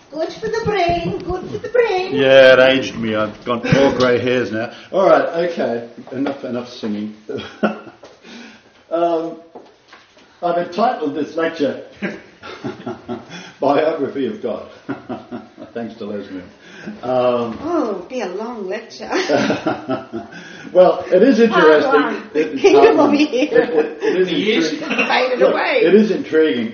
Good for the brain, good for the brain. Yeah, it aged me. I've got more grey hairs now. All right, okay. Enough singing. I've entitled this lecture Biography of God. Thanks to Les Mills. It'll be a long lecture. Well, it is interesting. Kingdom will be here. It is intriguing.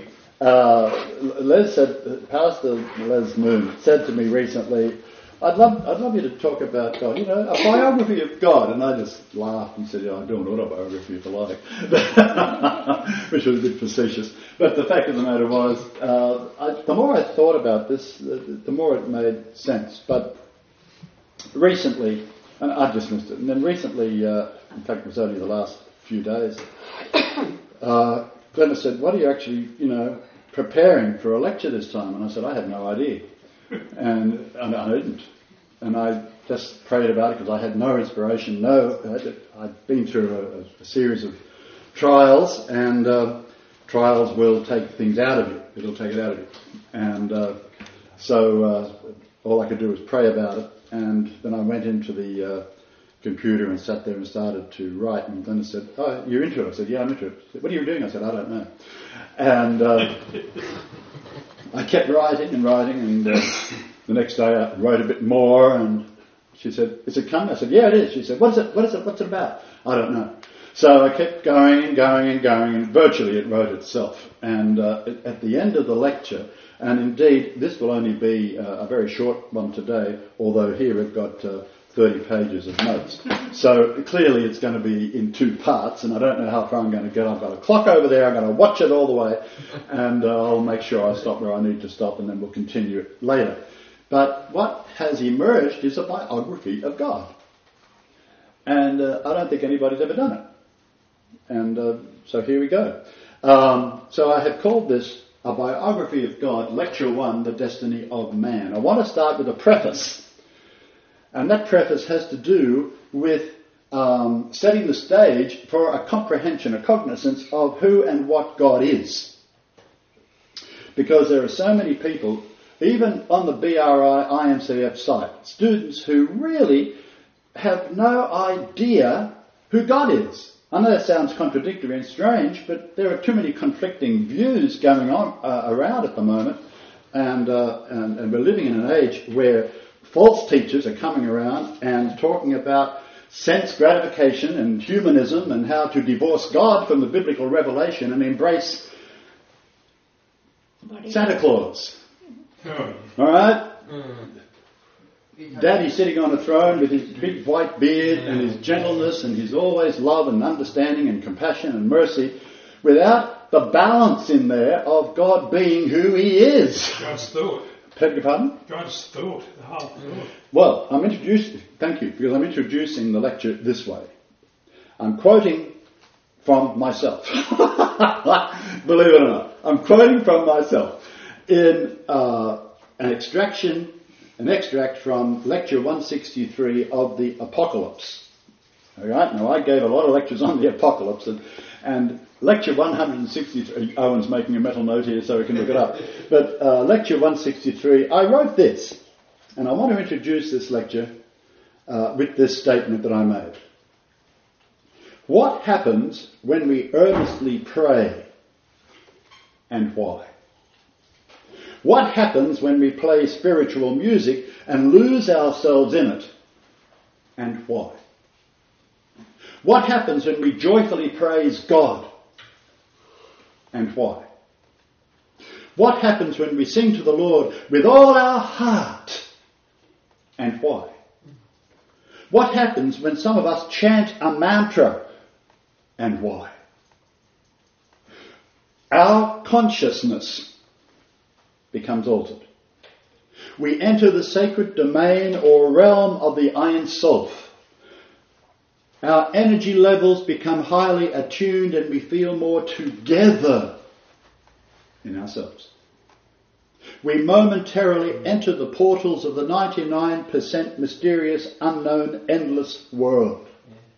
Pastor Les Moon said to me recently, I'd love you to talk about God, a biography of God. And I just laughed and said, I do an autobiography if you like, which was a bit facetious. But the fact of the matter was, the more I thought about this, the more it made sense. But recently, and I dismissed it, and then recently, in fact it was only the last few days, Glenna said, what are you actually, preparing for a lecture this time? And I said, I have no idea. And I didn't. And I just prayed about it because I had no inspiration. I'd been through a series of trials, and trials will take things out of you. It'll take it out of you. And so all I could do was pray about it. And then I went into the computer and sat there and started to write. And Glenna said, oh, you're into it? I said, yeah, I'm into it. She said, what are you doing? I said, I don't know. And I kept writing, and the next day I wrote a bit more, and she said, is it coming? I said, yeah, it is. She said, what is it? What's it about? I don't know. So I kept going, and virtually it wrote itself. And at the end of the lecture, and indeed this will only be a very short one today, although here we've got 30 pages of notes. So clearly it's going to be in two parts, and I don't know how far I'm going to get. I've got a clock over there, I'm going to watch it all the way, and I'll make sure I stop where I need to stop, and then we'll continue it later. But what has emerged is a biography of God. And I don't think anybody's ever done it. And so here we go. So I have called this A Biography of God, Lecture 1, The Destiny of Man. I want to start with a preface. And that preface has to do with setting the stage for a comprehension, a cognizance of who and what God is. Because there are so many people, even on the BRI IMCF site, students who really have no idea who God is. I know that sounds contradictory and strange, but there are too many conflicting views going on around at the moment, and we're living in an age where false teachers are coming around and talking about sense gratification and humanism and how to divorce God from the biblical revelation and embrace Santa Claus. All right? Daddy sitting on a throne with his big white beard and his gentleness and his always love and understanding and compassion and mercy, without the balance in there of God being who he is. God's thought. Beg your pardon? God's thought, the whole thought. Well, thank you, because I'm introducing the lecture this way. I'm quoting from myself. Believe it or not. I'm quoting from myself in an extract from lecture 163 of the Apocalypse. All right, now I gave a lot of lectures on the Apocalypse, and lecture 163, Owen's making a mental note here so we can look it up, but lecture 163, I wrote this, and I want to introduce this lecture with this statement that I made. What happens when we earnestly pray, and why? What happens when we play spiritual music and lose ourselves in it, and why? What happens when we joyfully praise God, and why? What happens when we sing to the Lord with all our heart, and why? What happens when some of us chant a mantra, and why? Our consciousness becomes altered. We enter the sacred domain or realm of the Ein Sof. Our energy levels become highly attuned and we feel more together in ourselves. We momentarily enter the portals of the 99% mysterious, unknown, endless world.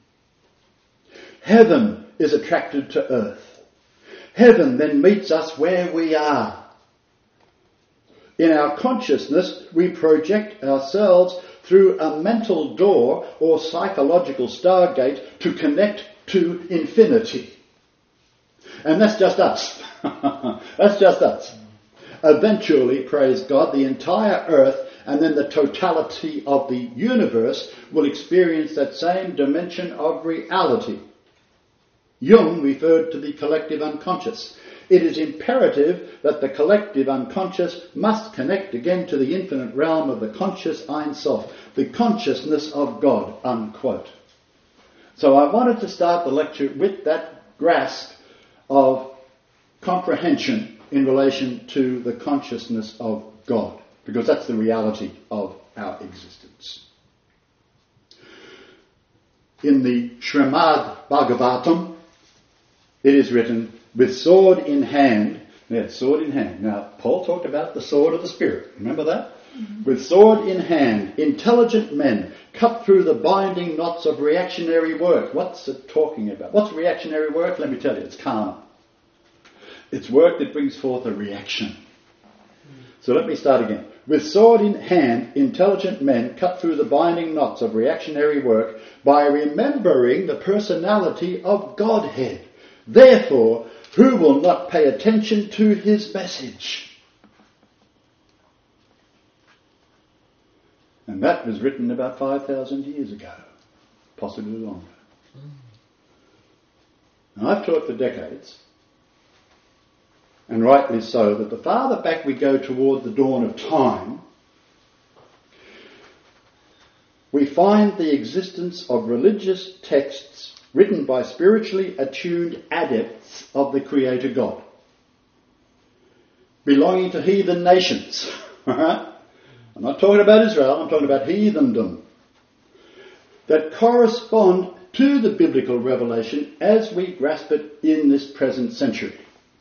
Heaven is attracted to earth. Heaven then meets us where we are. In our consciousness, we project ourselves through a mental door or psychological stargate to connect to infinity. And that's just us. That's just us. Eventually, praise God, the entire earth and then the totality of the universe will experience that same dimension of reality. Jung referred to the collective unconscious. It is imperative that the collective unconscious must connect again to the infinite realm of the conscious Ein Sof, the consciousness of God, unquote. So I wanted to start the lecture with that grasp of comprehension in relation to the consciousness of God, because that's the reality of our existence. In the Srimad Bhagavatam, it is written, with sword in hand. Yes, sword in hand. Now, Paul talked about the sword of the Spirit. Remember that? Mm-hmm. With sword in hand, intelligent men cut through the binding knots of reactionary work. What's it talking about? What's reactionary work? Let me tell you, it's karma. It's work that brings forth a reaction. So let me start again. With sword in hand, intelligent men cut through the binding knots of reactionary work by remembering the personality of Godhead. Therefore, who will not pay attention to his message? And that was written about 5,000 years ago, possibly longer. And I've taught for decades, and rightly so, that the farther back we go toward the dawn of time, we find the existence of religious texts written by spiritually attuned adepts of the Creator God, belonging to heathen nations. I'm not talking about Israel, I'm talking about heathendom, that correspond to the biblical revelation as we grasp it in this present century.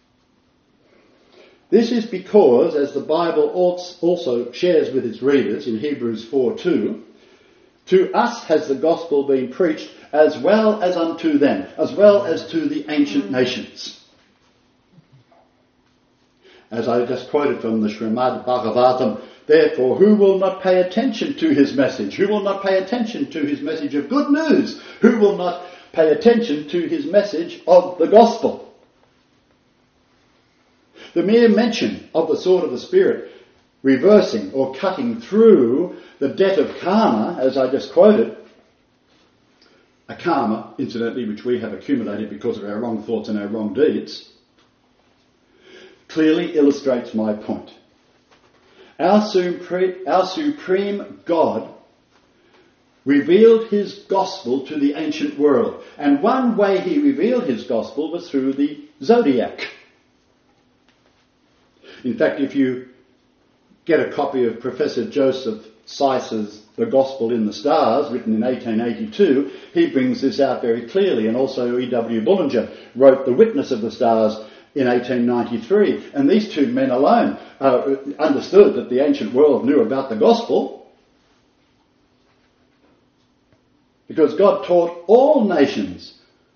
This is because, as the Bible also shares with its readers in Hebrews 4:2, to us has the gospel been preached as well as unto them, as well as to the ancient nations. As I just quoted from the Srimad Bhagavatam, therefore, who will not pay attention to his message? Who will not pay attention to his message of good news? Who will not pay attention to his message of the gospel? The mere mention of the sword of the Spirit reversing or cutting through the debt of karma, as I just quoted, a karma, incidentally, which we have accumulated because of our wrong thoughts and our wrong deeds, clearly illustrates my point. Our supreme God revealed his gospel to the ancient world, and one way he revealed his gospel was through the zodiac. In fact, if you get a copy of Professor Joseph Seiser's The Gospel in the Stars, written in 1882, he brings this out very clearly. And also E.W. Bullinger wrote The Witness of the Stars in 1893. And these two men alone understood that the ancient world knew about the gospel, because God taught all nations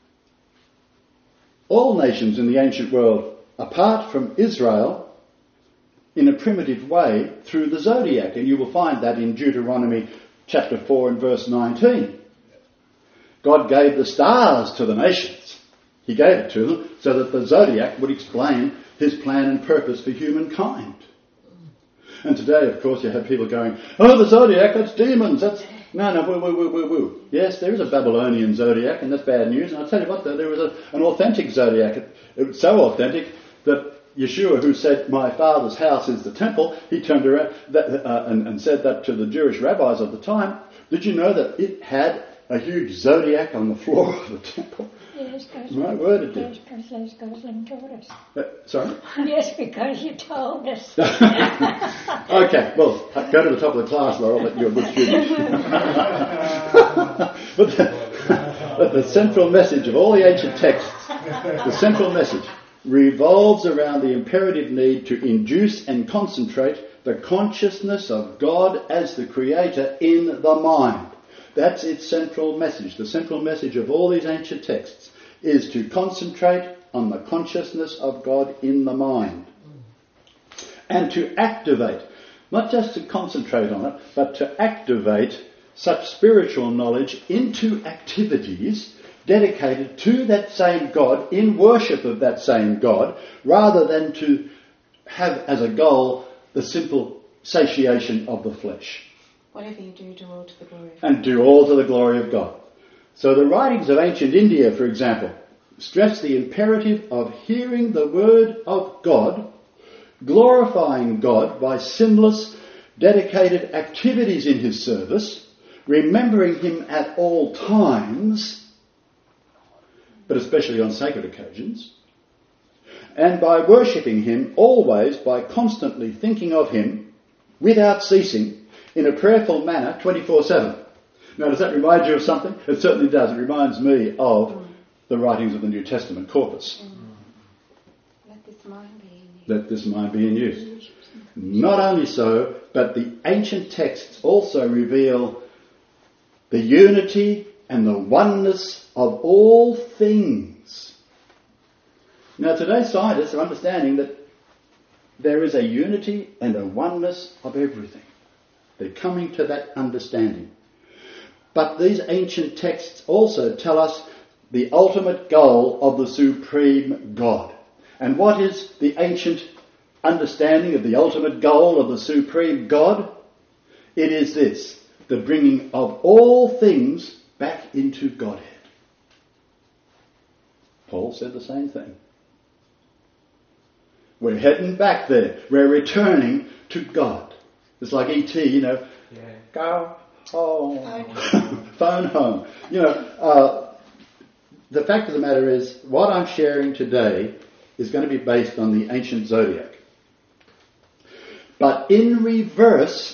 in the ancient world, apart from Israel, in a primitive way through the zodiac. And you will find that in Deuteronomy chapter 4 and verse 19. God gave the stars to the nations. He gave it to them so that the zodiac would explain his plan and purpose for humankind. And today, of course, you have people going, oh, the zodiac, that's demons, that's... No, woo. Yes, there is a Babylonian zodiac, and that's bad news. And I'll tell you what, though, there was an authentic zodiac. It was so authentic that Yeshua, who said, my Father's house is the temple, he turned around and said that to the Jewish rabbis of the time. Did you know that it had a huge zodiac on the floor of the temple? Yes, because My word, it did. Yes, because you told us. Sorry? Yes, because you told us. Okay, well, go to the top of the class, Laurel, that you're a good student. But the central message of all the ancient texts, the central message, revolves around the imperative need to induce and concentrate the consciousness of God as the Creator in the mind. That's its central message. The central message of all these ancient texts is to concentrate on the consciousness of God in the mind, and to activate Not just to concentrate on it, but to activate such spiritual knowledge into activities dedicated to that same God, in worship of that same God, rather than to have as a goal the simple satiation of the flesh. Whatever you do, do all to the glory of God. And do all to the glory of God. So the writings of ancient India, for example, stress the imperative of hearing the word of God, glorifying God by sinless, dedicated activities in his service, remembering him at all times, but especially on sacred occasions, and by worshipping him always by constantly thinking of him without ceasing in a prayerful manner 24/7. Now, does that remind you of something? It certainly does. It reminds me of the writings of the New Testament corpus. Let this mind be in you. Let this mind be in you. Not only so, but the ancient texts also reveal the unity and the oneness of all things. Now, today's scientists are understanding that there is a unity and a oneness of everything. They're coming to that understanding. But these ancient texts also tell us the ultimate goal of the supreme God. And what is the ancient understanding of the ultimate goal of the supreme God? It is this: the bringing of all things back into Godhead. Paul said the same thing. We're heading back there. We're returning to God. It's like E.T., go home. Phone home. The fact of the matter is, what I'm sharing today is going to be based on the ancient zodiac. But in reverse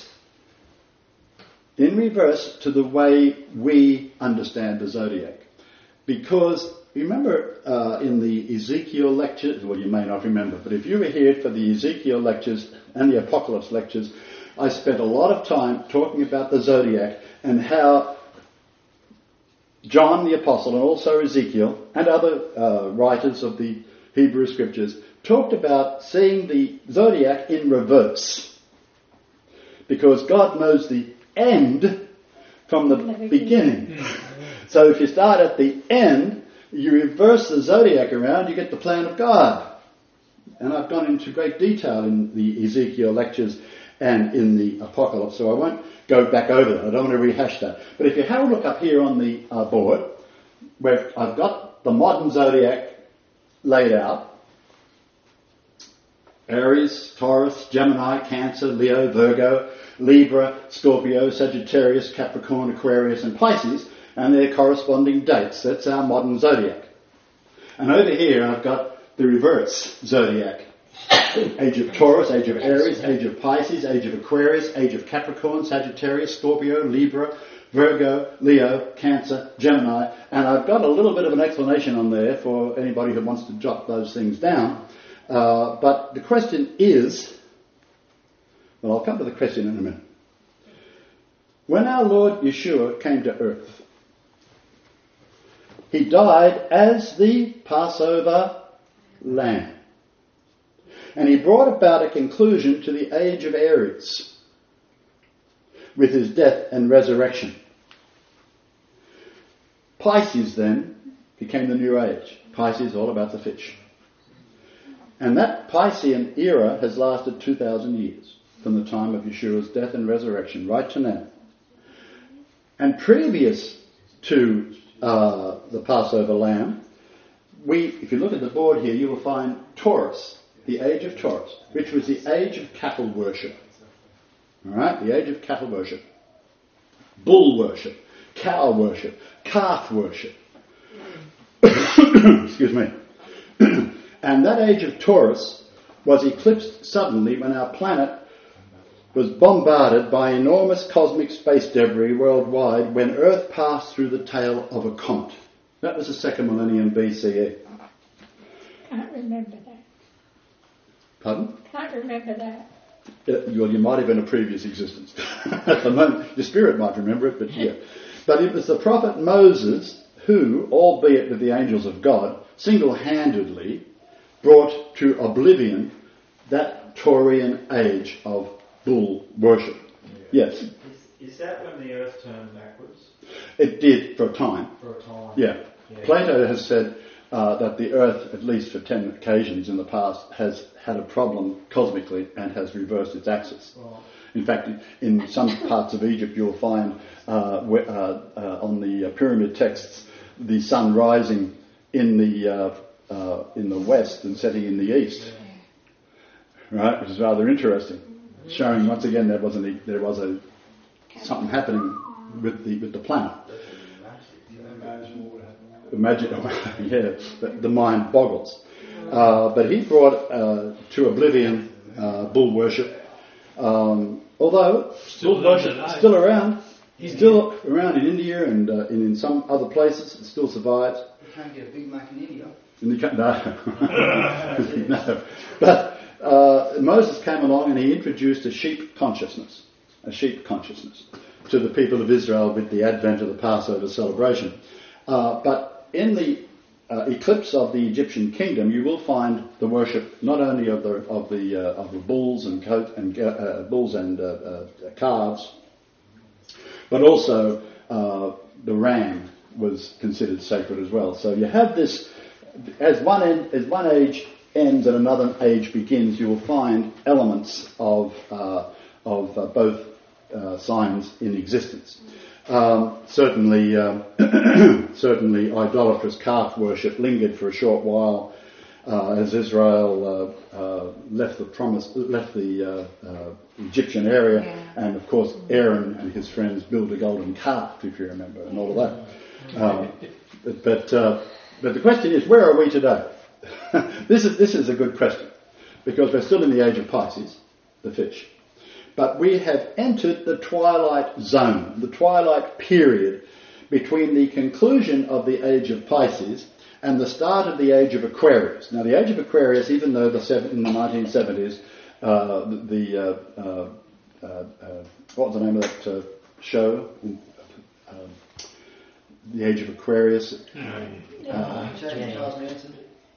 to the way we understand the zodiac. Because, remember in the Ezekiel lectures, well, you may not remember, but if you were here for the Ezekiel lectures and the Apocalypse lectures, I spent a lot of time talking about the zodiac and how John the Apostle and also Ezekiel and other writers of the Hebrew Scriptures talked about seeing the zodiac in reverse. Because God knows the end from the beginning. So if you start at the end, you reverse the zodiac around, you get the plan of God. And I've gone into great detail in the Ezekiel lectures and in the Apocalypse, so I won't go back over that. I don't want to rehash that. But if you have a look up here on the board, where I've got the modern zodiac laid out: Aries, Taurus, Gemini, Cancer, Leo, Virgo, Libra, Scorpio, Sagittarius, Capricorn, Aquarius and Pisces, and their corresponding dates. That's our modern zodiac. And over here I've got the reverse zodiac. Age of Taurus, age of Aries, age of Pisces, age of Aquarius, age of Capricorn, Sagittarius, Scorpio, Libra, Virgo, Leo, Cancer, Gemini. And I've got a little bit of an explanation on there for anybody who wants to jot those things down. But the question is, well, I'll come to the question in a minute. When our Lord Yeshua came to earth, he died as the Passover lamb. And he brought about a conclusion to the age of Aries with his death and resurrection. Pisces then became the new age. Pisces all about the fish. And that Piscean era has lasted 2,000 years, from the time of Yeshua's death and resurrection right to now. And previous to the Passover lamb, if you look at the board here, you will find Taurus, the age of Taurus, which was the age of cattle worship. Alright, the age of cattle worship. Bull worship, cow worship, calf worship. Excuse me. And that age of Taurus was eclipsed suddenly when our planet was bombarded by enormous cosmic space debris worldwide when Earth passed through the tail of a comet. That was the second millennium BCE. Can't remember that. Pardon? Can't remember that. Well, you might have been a previous existence. At the moment, your spirit might remember it, but yeah. But it was the prophet Moses who, albeit with the angels of God, single-handedly brought to oblivion that Taurian age of bull worship. Yes. Is that when the earth turned backwards? It did for a time. For a time. Yeah. Plato has said that the earth, at least for 10 occasions in the past, has had a problem cosmically and has reversed its axis. Right. In fact, in some parts of Egypt you'll find on the pyramid texts the sun rising in the west and setting in the east, right? Which is rather interesting, showing once again there was something happening with the planet. The magic, yeah, the mind boggles. But he brought to oblivion bull worship. Although bull worship is still around, in India and in some other places, it still survives. You can't get a Big Mac in India. No. But Moses came along and he introduced a sheep consciousness to the people of Israel with the advent of the Passover celebration. But in the eclipse of the Egyptian kingdom, you will find the worship not only of the bulls and calves, but also the ram was considered sacred as well. So you have this, as one age ends and another age begins, you will find elements of both signs in existence. Certainly idolatrous calf worship lingered for a short while as Israel left the Egyptian area, and of course Aaron and his friends built a golden calf, if you remember, and all of that. But the question is, where are we today? This is a good question, because we're still in the age of Pisces, the fish. But we have entered the twilight zone, the twilight period between the conclusion of the age of Pisces and the start of the age of Aquarius. Now, the age of Aquarius, even though in the 1970s, what was the name of that show? The Age of Aquarius. Charles Manson.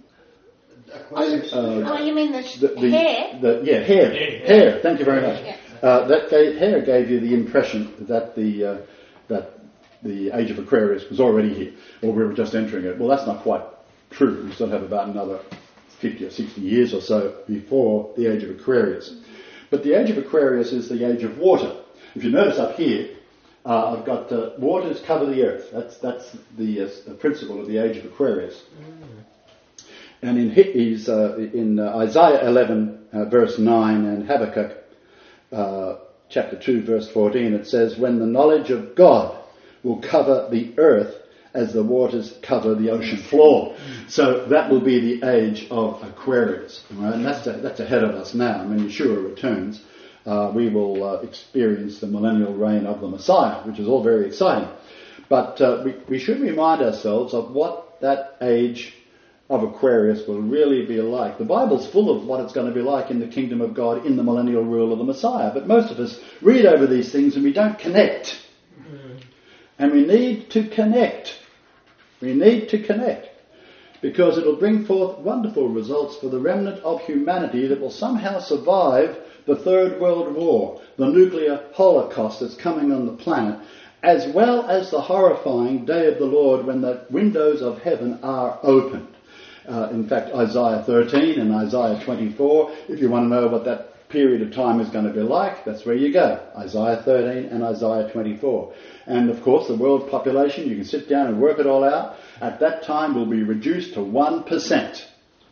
You mean the hair? Hair. Thank you very much. Hair gave you the impression that the age of Aquarius was already here, or we were just entering it. Well, that's not quite true. We still have about another 50 or 60 years or so before the age of Aquarius. But the age of Aquarius is the age of water. If you notice up here, I've got waters cover the earth. That's the principle of the age of Aquarius. And in Isaiah 11 verse 9 and Habakkuk chapter 2 verse 14, it says, "When the knowledge of God will cover the earth as the waters cover the ocean floor." So that will be the age of Aquarius, right? And that's ahead of us now. When Yeshua returns, we will experience the millennial reign of the Messiah, which is all very exciting. But we should remind ourselves of what that age of Aquarius will really be like. The Bible's full of what it's going to be like in the kingdom of God in the millennial rule of the Messiah. But most of us read over these things and we don't connect. And we need to connect. We need to connect. Because it'll bring forth wonderful results for the remnant of humanity that will somehow survive the Third World War, the nuclear holocaust that's coming on the planet, as well as the horrifying day of the Lord when the windows of heaven are opened. In fact, Isaiah 13 and Isaiah 24, if you want to know what that period of time is going to be like, that's where you go. Isaiah 13 and Isaiah 24. And of course, the world population, you can sit down and work it all out, at that time will be reduced to 1%.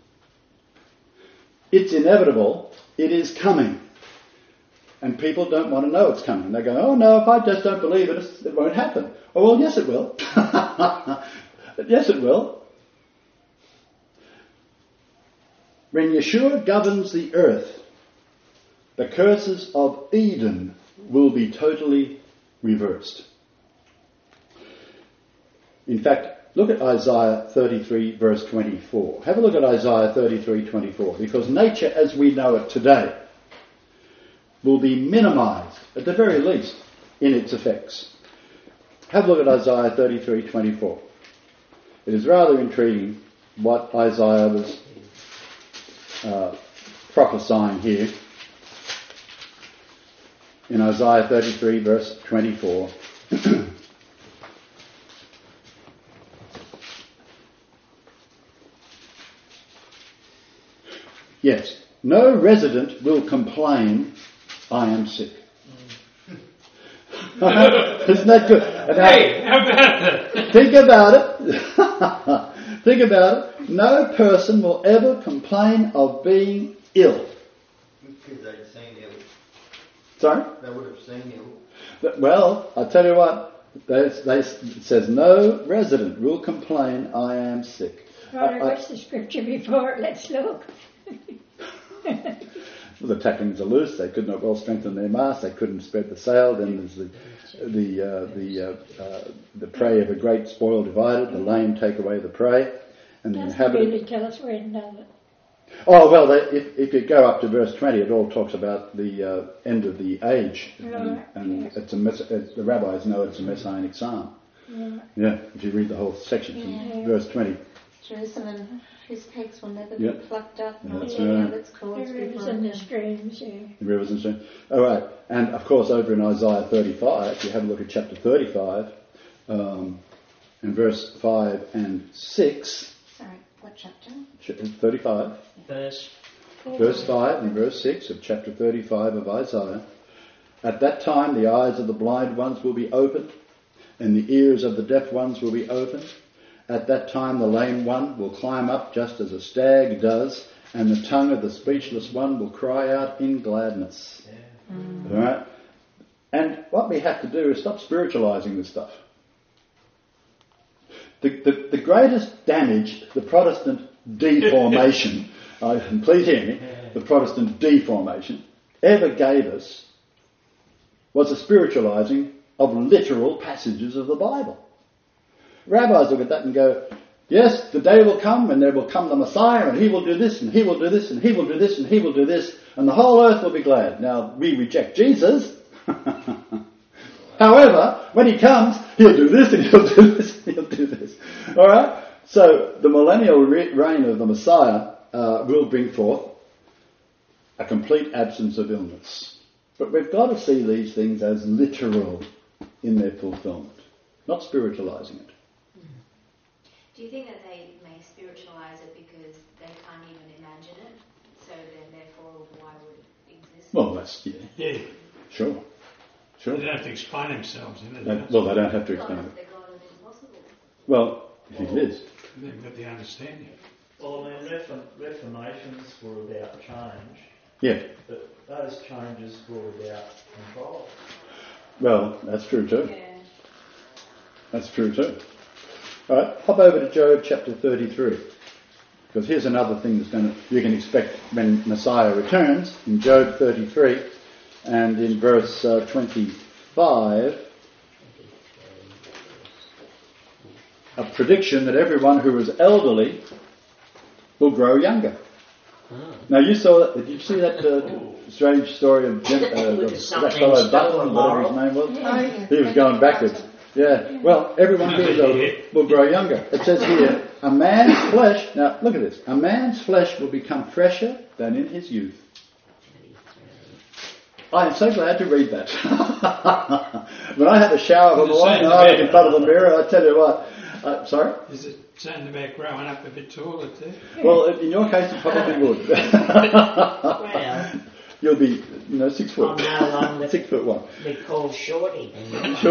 It's inevitable. It is coming. And people don't want to know it's coming. They go, "Oh no, if I just don't believe it, it won't happen." Oh well, yes it will. Yes it will. When Yeshua governs the earth, the curses of Eden will be totally reversed. In fact, look at Isaiah 33 verse 24. Have a look at Isaiah 33:24, because nature as we know it today will be minimized, at the very least, in its effects. Have a look at Isaiah 33:24. It is rather intriguing what Isaiah was prophesying here. in Isaiah 33 verse 24. Yes, no resident will complain, I am sick. Isn't that good? Hey, how about that? Think about it. Think about it. No person will ever complain of being ill. Because they'd seen ill. Sorry? They would have seen ill. Well, I tell you what, it says no resident will complain, I am sick. Right, what's the scripture before it? Let's look. The tacklings are loose. They could not well strengthen their mast. They couldn't spread the sail. Then there's the prey of a great spoil divided. The lame take away the prey, and the Doesn't inhabitant. really tell us when, does it? Oh well, if you go up to verse 20, it all talks about the end of the age, Right, and yes. the rabbis know it's a messianic psalm. Right. Yeah, if you read the whole section, Yeah. verse 20. Jerusalem, whose peaks will never Yeah. be plucked up, nor That's any right. of its cords The be rivers and the broken. streams, yeah. The rivers and streams. All right, and of course over in Isaiah 35, if you have a look at chapter 35, and verse 5 and 6, Sorry, what chapter? 35, Verse. verse 5 and verse 6 of chapter 35 of Isaiah. At that time the eyes of the blind ones will be opened, and the ears of the deaf ones will be opened. At that time the lame one will climb up just as a stag does, and the tongue of the speechless one will cry out in gladness. All right? And what we have to do is stop spiritualising this stuff. The greatest damage, the Protestant deformation, please hear me, the Protestant deformation ever gave us was a spiritualising of literal passages of the Bible. Rabbis look at that and go, yes, the day will come when there will come the Messiah and he will do this and he will do this and he will do this and he will do this and the whole earth will be glad. Now, we reject Jesus. However, when he comes, he'll do this and he'll do this and he'll do this. Alright? So, the millennial reign of the Messiah will bring forth a complete absence of illness. But we've got to see these things as literal in their fulfillment, not spiritualising it. Do you think that they may spiritualise it because they can't even imagine it? So then, therefore, why would it exist? Well, that's, yeah, Yeah, sure. they don't have to explain themselves, you know. Well, they don't have to God explain is it. the God of the impossible. Well, he is. They've got the understanding. Well, I mean, reformations were about change, Yeah. but those changes were about control. Well, that's true too. Yeah. That's true too. Alright, hop over to Job chapter 33. Because here's another thing you can expect when Messiah returns, in Job 33, and in verse 25, a prediction that everyone who is elderly will grow younger. Now you saw that, did you see that strange story of that fellow Button, whatever his name was? He was going backwards. Yeah, well, everyone who is older will grow younger. It says here, a man's flesh, now look at this, a man's flesh will become fresher than in his youth. I am so glad to read that. When I have a shower of the morning and I look in front of the mirror, I tell you what, sorry? Is it saying about growing up a bit taller too? Well, in your case it probably would. Well, You'll be, 6 foot. I'm no longer 6'1". be called Shorty. Sure.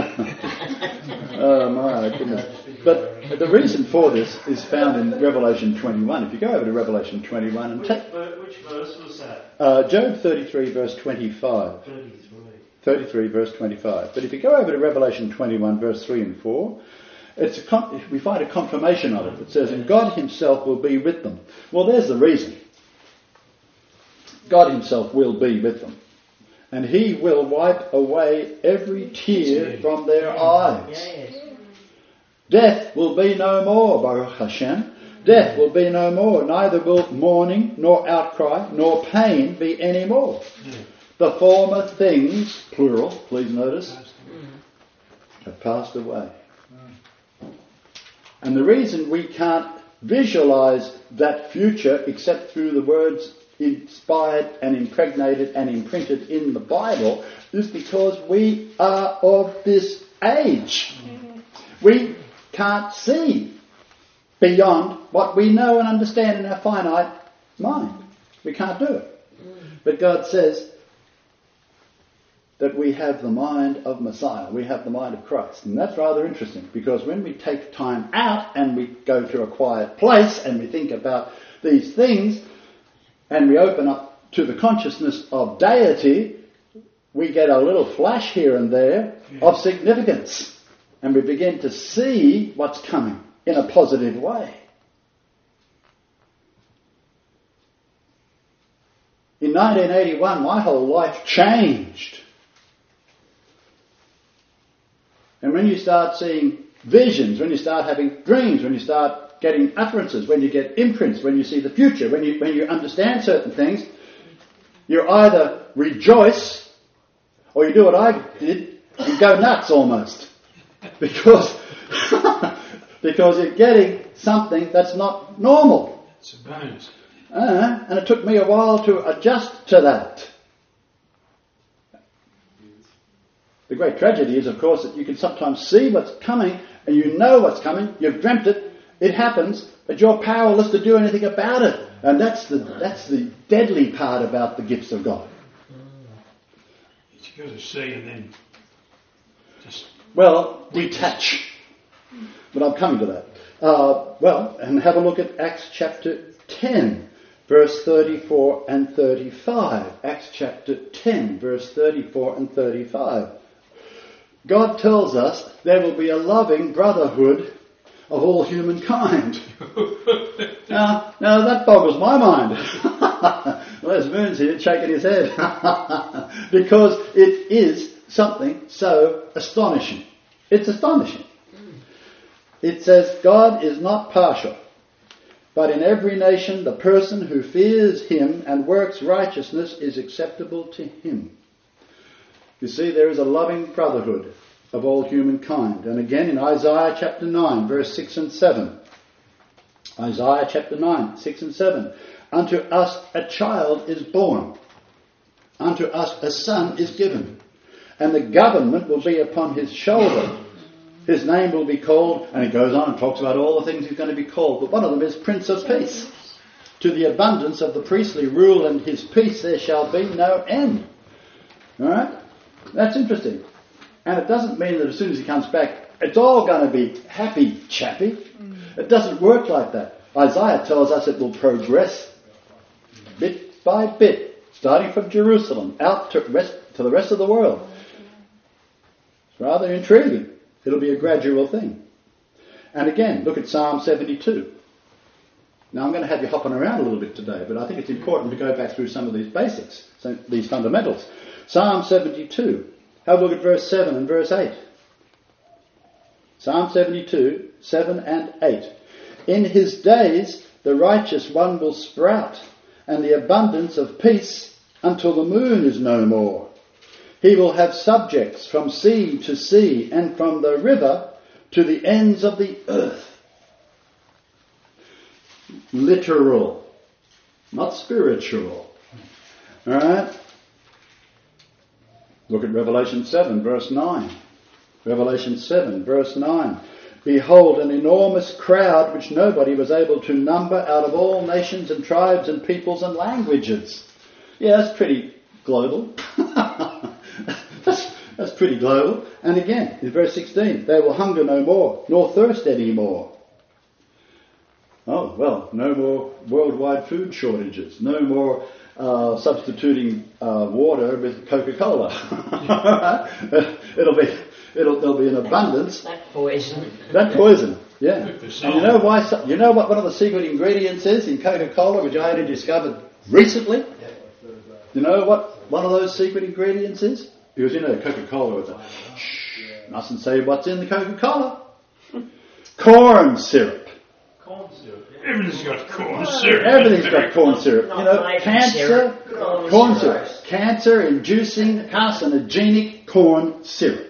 Oh my goodness. But the reason for this is found in Revelation 21. If you go over to Revelation 21 and take Which verse was that? Job 33 verse 25. 33. 33 verse 25. But if you go over to Revelation 21 verse 3 and 4, we find a confirmation of it. It says, and God himself will be with them. Well, there's the reason. God himself will be with them. And he will wipe away every tear from their eyes. Yes. Death will be no more, Baruch Hashem. Death will be no more. Neither will mourning, nor outcry, nor pain be any more. The former things, plural, please notice, have passed away. And the reason we can't visualize that future except through the words inspired and impregnated and imprinted in the Bible is because we are of this age. We can't see beyond what we know and understand in our finite mind. We can't do it. But God says that we have the mind of Messiah. We have the mind of Christ. And that's rather interesting, because when we take time out and we go to a quiet place and we think about these things and we open up to the consciousness of deity, we get a little flash here and there of significance. And we begin to see what's coming in a positive way. In 1981, my whole life changed. And when you start seeing visions, when you start having dreams, when you start getting utterances, when you get imprints, when you see the future, when you understand certain things, you either rejoice or you do what I did, you go nuts almost. Because you're getting something that's not normal. It's a bonus. And it took me a while to adjust to that. The great tragedy is, of course, that you can sometimes see what's coming and you know what's coming, you've dreamt it, it happens, but you're powerless to do anything about it. And that's the deadly part about the gifts of God. You've got to see and then just... Well, detach. But I'm coming to that. And have a look at Acts chapter 10, verse 34 and 35. Acts chapter 10, verse 34 and 35. God tells us there will be a loving brotherhood of all humankind. Now that boggles my mind. Les Moon's here shaking his head. Because it is something so astonishing. It's astonishing. It says, God is not partial, but in every nation the person who fears him and works righteousness is acceptable to him. You see, there is a loving brotherhood of all humankind. And again in Isaiah chapter 9, verse 6 and 7. Isaiah chapter 9, 6 and 7. Unto us a child is born. Unto us a son is given. And the government will be upon his shoulder. His name will be called, and it goes on and talks about all the things he's going to be called. But one of them is Prince of Peace. To the abundance of the priestly rule and his peace there shall be no end. Alright? That's interesting. And it doesn't mean that as soon as he comes back, it's all going to be happy chappy. It doesn't work like that. Isaiah tells us it will progress bit by bit, starting from Jerusalem out to the rest of the world. It's rather intriguing. It'll be a gradual thing. And again, look at Psalm 72. Now I'm going to have you hopping around a little bit today, but I think it's important to go back through some of these basics, these fundamentals. Psalm 72. Have a look at verse 7 and verse 8. Psalm 72, 7 and 8. In his days the righteous one will sprout, and the abundance of peace until the moon is no more. He will have subjects from sea to sea, and from the river to the ends of the earth. Literal, not spiritual. Alright? Look at Revelation 7, verse 9. Revelation 7, verse 9. Behold, an enormous crowd which nobody was able to number, out of all nations and tribes and peoples and languages. Yeah, that's pretty global. That's pretty global. And again, in verse 16, they will hunger no more, nor thirst any more. Oh, well, no more worldwide food shortages, no more substituting water with Coca-Cola. There'll be an abundance. That poison. That poison, yeah. And you know why? You know what one of the secret ingredients is in Coca-Cola, which I only discovered recently? You know what one of those secret ingredients is? Because you know Coca-Cola was a mustn't say what's in the Coca-Cola. Corn syrup. Corn syrup. Everything's got corn syrup. Everything's got corn syrup. You know, Not cancer, syrup. corn syrup. Cancer-inducing, carcinogenic corn syrup.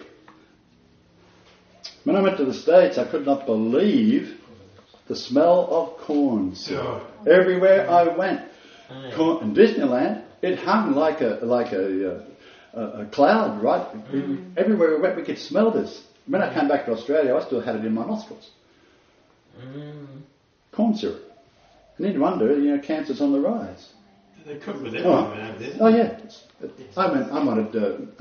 When I went to the States, I could not believe the smell of corn syrup. Everywhere I went. In Disneyland, it hung like a cloud, right? Everywhere we went, we could smell this. When I came back to Australia, I still had it in my nostrils. Corn syrup. And then you wonder, cancer's on the rise. They cook with everything over there. Oh yeah. I wanted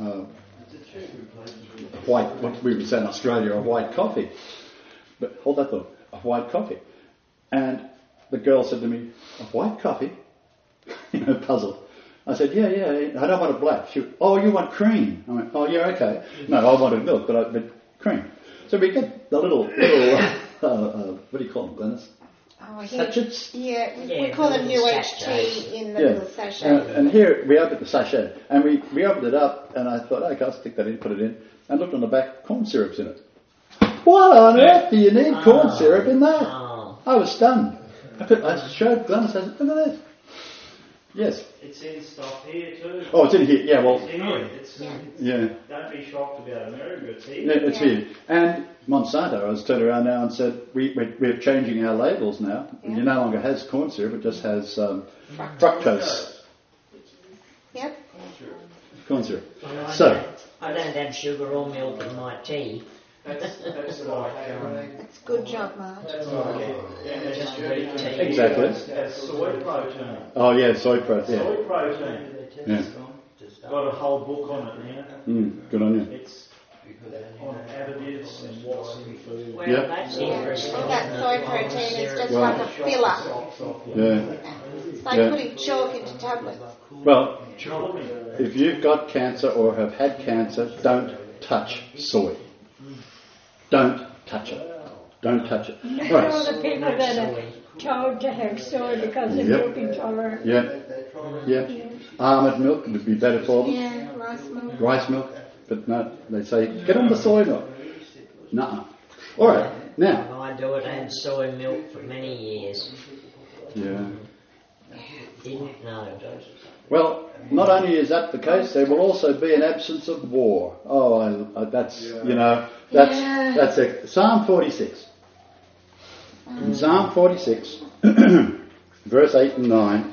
white, what we would say in Australia, a white coffee. But hold that thought, a white coffee. And the girl said to me, a white coffee? Puzzled. I said, yeah, I don't want it black. She went, oh, you want cream? I went, oh, yeah, okay. No, I wanted milk, but cream. So we get the little what do you call them, Glennis? Oh, Sachets? Yeah, Yeah, we call them little UHT sachets. in the little sachet. And here we opened the sachet, and we opened it up, and I thought, okay, I'll stick that in, put it in, and looked on the back, corn syrup's in it. What on earth do you need corn syrup in that? Oh. I was stunned. I showed Glennis, I said, look at that. Yes. It's in stuff here too. Oh, it's in here. Yeah, well, It's here. It's, yeah. Don't be shocked about America. It's here. Yeah, it's here. And Monsanto has turned around now and said, we're changing our labels now. Yeah. It no longer has corn syrup, it just has fructose. Yep. Corn syrup. Well, So, I don't have sugar or milk in my tea. That's like It's a good job, Marge. Just wheat tea. exactly. that's soy protein. Oh yeah, soy protein. Soy protein. Yeah. Got a whole book on it now. Good on you. It's on additives and what's in food. Well, Yeah. that's Yeah. interesting. All that soy protein is just Well- like a filler. Yeah. It's like Yeah. putting chalk into tablets. Well, if you've got cancer or have had cancer, don't touch soy. Don't touch it. Don't touch it. You know all the people that are told to have soy because they're Yep. milk intolerant. Yeah. Almond milk would be better for them. Yeah, rice milk. Rice milk. But no, they say, get on the soy milk. Nuh-uh. All right, now. Well, I do it and soy milk for many years. Yeah. Didn't know. Well, not only is that the case, there will also be an absence of war. Oh, that's that's it. Psalm 46. In Psalm 46, verse 8 and 9.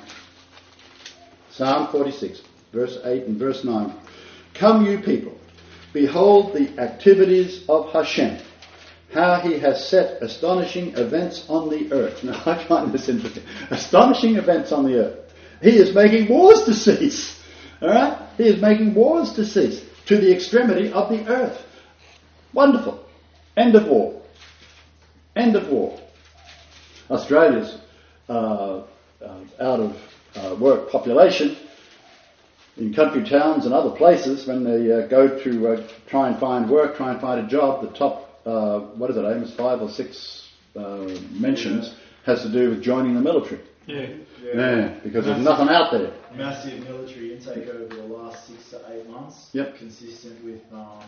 Psalm 46, verse 8 and verse 9. Come, you people, behold the activities of Hashem, how he has set astonishing events on the earth. Now, I find this interesting. Astonishing events on the earth. He is making wars to cease. All right? He is making wars to cease to the extremity of the earth. Wonderful. End of war. End of war. Australia's out of work population in country towns and other places, when they go to try and find work, try and find a job, the top, Amos, 5 or 6 mentions has to do with joining the military. Yeah, because there's nothing out there. Massive military intake over the last 6 to 8 months. Yep. Consistent with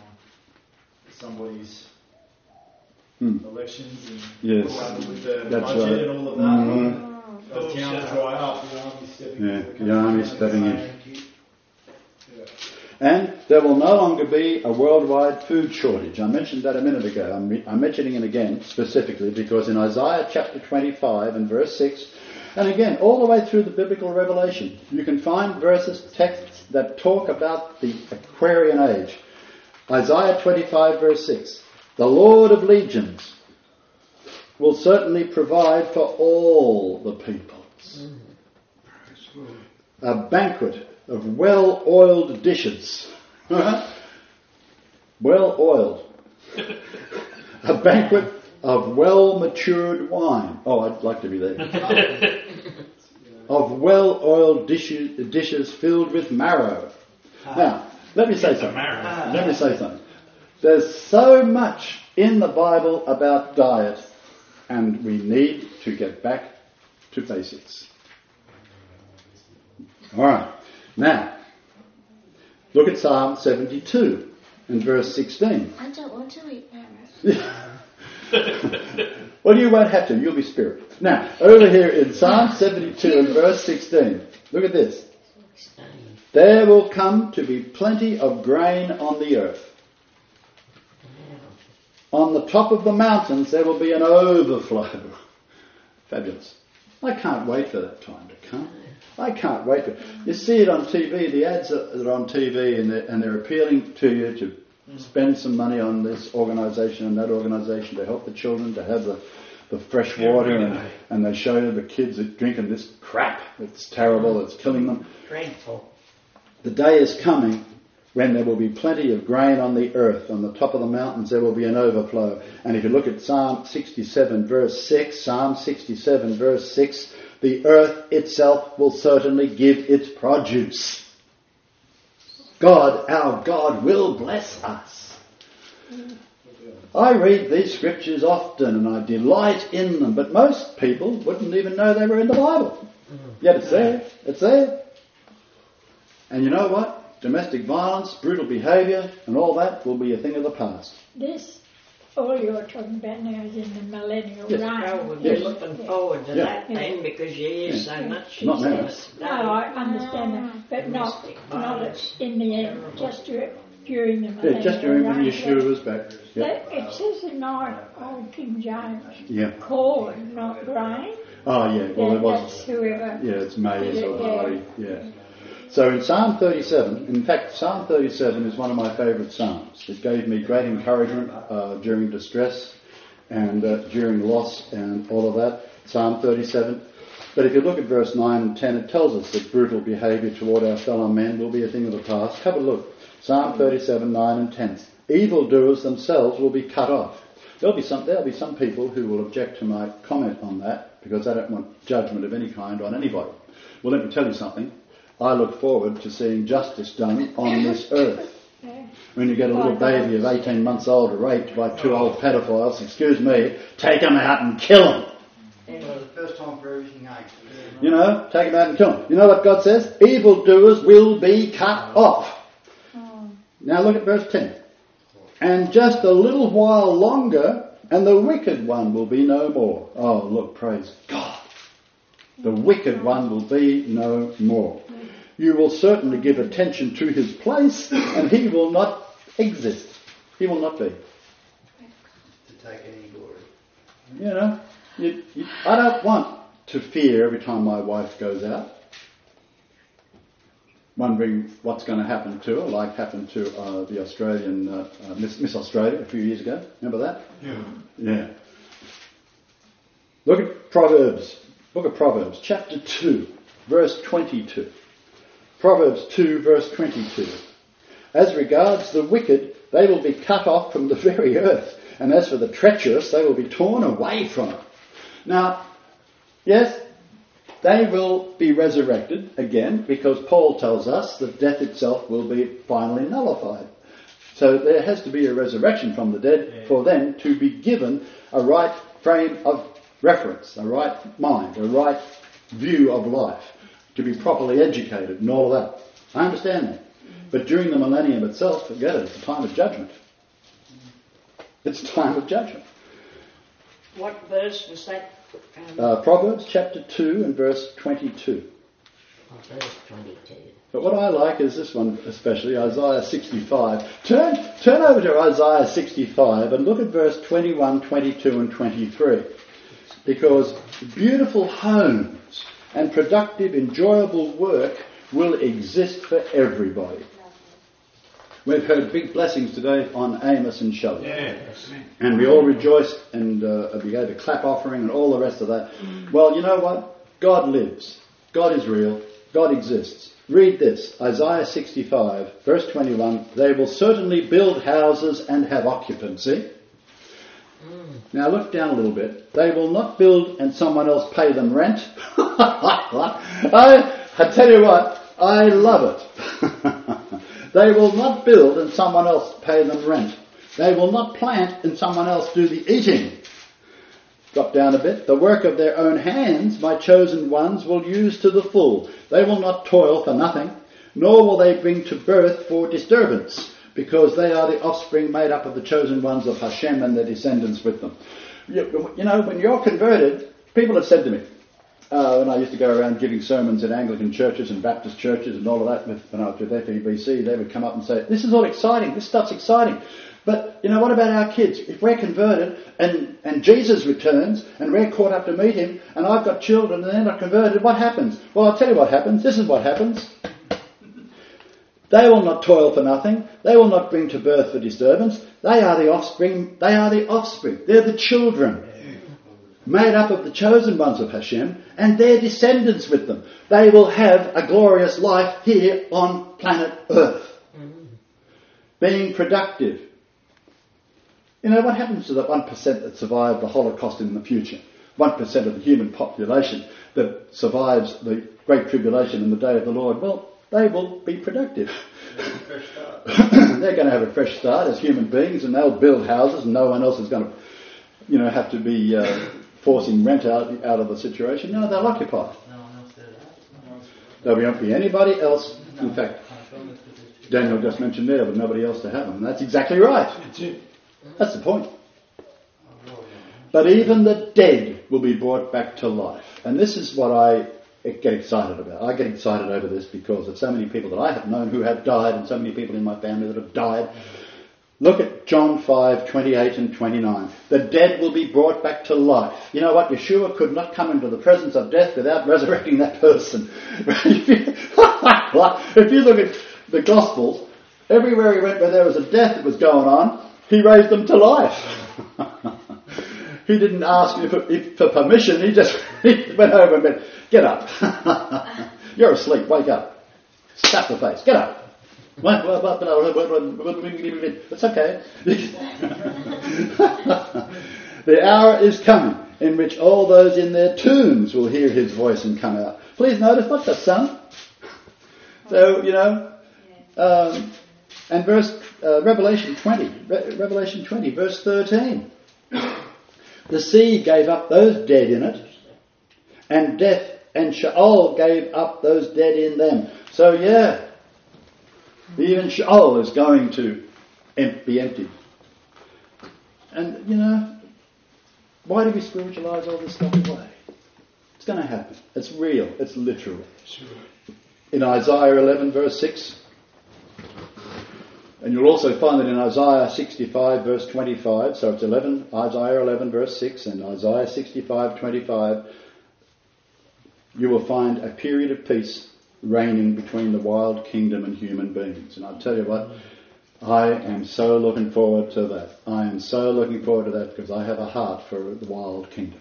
somebody's elections and Yes. what happened with the That's budget right. and all of that. Mhm. The town dry up, the army stepping Yeah, in. the army stepping in. And there will no longer be a worldwide food shortage. I mentioned that a minute ago. I'm mentioning it again specifically because in Isaiah chapter 25 and verse 6, and again all the way through the biblical revelation, you can find texts that talk about the Aquarian age. Isaiah 25 verse 6, the Lord of legions will certainly provide for all the peoples. A banquet of well-oiled dishes. Well-oiled. A banquet of well-matured wine. Oh, I'd like to be there. Of well-oiled dishes filled with marrow. Now, let me say something. There's so much in the Bible about diet, and we need to get back to basics. All right. Now, look at Psalm 72 and verse 16. I don't want to eat marrow. Well, you won't have to. You'll be spirit. Now, over here in Psalm 72 and verse 16, look at this. There will come to be plenty of grain on the earth. On the top of the mountains there will be an overflow. Fabulous. I can't wait for that time to come. I can't wait for it. You see it on TV, the ads that are on TV, and they're appealing to you to spend some money on this organisation and that organisation to help the children, to have the fresh water, and they show you the kids that drinking this crap. It's terrible, it's killing them. Dreadful. The day is coming when there will be plenty of grain on the earth. On the top of the mountains there will be an overflow. And if you look at Psalm 67 verse 6, the earth itself will certainly give its produce. God, our God, will bless us. I read these scriptures often and I delight in them, but most people wouldn't even know they were in the Bible. Yet it's there. It's there. And you know what? Domestic violence, brutal behaviour and all that will be a thing of the past. This, all you're talking about now is in the millennial Yes. reign. Well, we'll be Yes. looking forward to Yeah. that then, because you hear so much. Not now. No, I understand that, but not in the end, just during the millennial Yeah, just during when reign. Yeshua was back. Yeah. It says in Old King James, Yeah. corn, not grain. Oh yeah, well it was. That's whoever. Yeah, it's maize or Yeah. barley. Yeah. So in Psalm 37, in fact, Psalm 37 is one of my favourite psalms. It gave me great encouragement during distress and during loss and all of that. Psalm 37. But if you look at verse 9 and 10, it tells us that brutal behaviour toward our fellow men will be a thing of the past. Have a look. Psalm 37, 9 and 10. Evildoers themselves will be cut off. There'll be some people who will object to my comment on that because I don't want judgment of any kind on anybody. Well, let me tell you something. I look forward to seeing justice done on this earth. When you get a little baby of 18 months old raped by two old pedophiles, excuse me, take them out and kill them. It was the first time for everything else. You know, take them out and kill them. You know what God says? Evildoers will be cut off. Now look at verse 10. And just a little while longer, and the wicked one will be no more. Oh, look, praise God. The wicked one will be no more. You will certainly give attention to his place, and he will not exist. He will not be. To take any glory. You know, I don't want to fear every time my wife goes out, wondering what's going to happen to her, like happened to the Australian Miss Australia a few years ago. Remember that? Yeah. Look at Proverbs. Book of Proverbs, chapter 2, verse 22. Proverbs 2, verse 22. As regards the wicked, they will be cut off from the very earth, and as for the treacherous, they will be torn away from it. Now, yes, they will be resurrected again, because Paul tells us that death itself will be finally nullified. So there has to be a resurrection from the dead for them to be given a right frame of reference, a right mind, a right view of life, to be properly educated and all of that. I understand that. But during the millennium itself, forget it, it's a time of judgment. It's a time of judgment. What verse was that? Proverbs chapter 2 and verse 22. Verse 22. But what I like is this one especially, Isaiah 65. Turn over to Isaiah 65 and look at verse 21, 22 and 23. Because beautiful homes and productive, enjoyable work will exist for everybody. We've heard big blessings today on Amos and Shelley. Yes. And we all rejoiced and we gave a clap offering and all the rest of that. Well, you know what? God lives. God is real. God exists. Read this, Isaiah 65, verse 21. They will certainly build houses and have occupancy. Now look down a little bit. They will not build and someone else pay them rent. I tell you what, I love it. They will not build and someone else pay them rent. They will not plant and someone else do the eating. Drop down a bit. The work of their own hands, my chosen ones, will use to the full. They will not toil for nothing, nor will they bring to birth for disturbance, because they are the offspring made up of the chosen ones of Hashem and their descendants with them. You know, when you're converted, people have said to me, when I used to go around giving sermons in Anglican churches and Baptist churches and all of that, when I was with FEBC, they would come up and say, this is all exciting, this stuff's exciting. But, you know, what about our kids? If we're converted and Jesus returns and we're caught up to meet him and I've got children and they're not converted, what happens? Well, I'll tell you what happens. This is what happens. They will not toil for nothing. They will not bring to birth for disturbance. They are the offspring. They are the offspring. They're the children made up of the chosen ones of Hashem and their descendants with them. They will have a glorious life here on planet Earth. Being productive. You know, what happens to the 1% that survive the Holocaust in the future? 1% of the human population that survives the Great Tribulation in the day of the Lord. Well, they will be productive. They're going to have a fresh start as human beings, and they'll build houses, and no one else is going to, you know, have to be forcing rent out of the situation. No, they'll occupy. No one else did that. There won't be anybody else. In fact, Daniel just mentioned there, but nobody else to have them. And that's exactly right. That's it. That's the point. But even the dead will be brought back to life. And this is what I get excited about. I get excited over this because there's so many people that I have known who have died and so many people in my family that have died. Look at John 5:28 and 29. The dead will be brought back to life. You know what? Yeshua could not come into the presence of death without resurrecting that person. If you look at the Gospels, everywhere he went where there was a death that was going on, he raised them to life. He didn't ask for permission. He just went over and went, "Get up. You're asleep. Wake up. Slap the face. Get up." It's okay. The hour is coming in which all those in their tombs will hear his voice and come out. Please notice, not the Son. So, you know, and Revelation 20, verse 13. The sea gave up those dead in it, and death and Sheol gave up those dead in them. So, yeah, even Sheol is going to be emptied. And, you know, why do we spiritualise all this stuff away? It's going to happen. It's real. It's literal. In Isaiah 11, verse 6, and you'll also find it in Isaiah 65, verse 25. So it's Isaiah 11, verse 6, and Isaiah 65, 25. You will find a period of peace reigning between the wild kingdom and human beings. And I'll tell you what, I am so looking forward to that. I am so looking forward to that because I have a heart for the wild kingdom.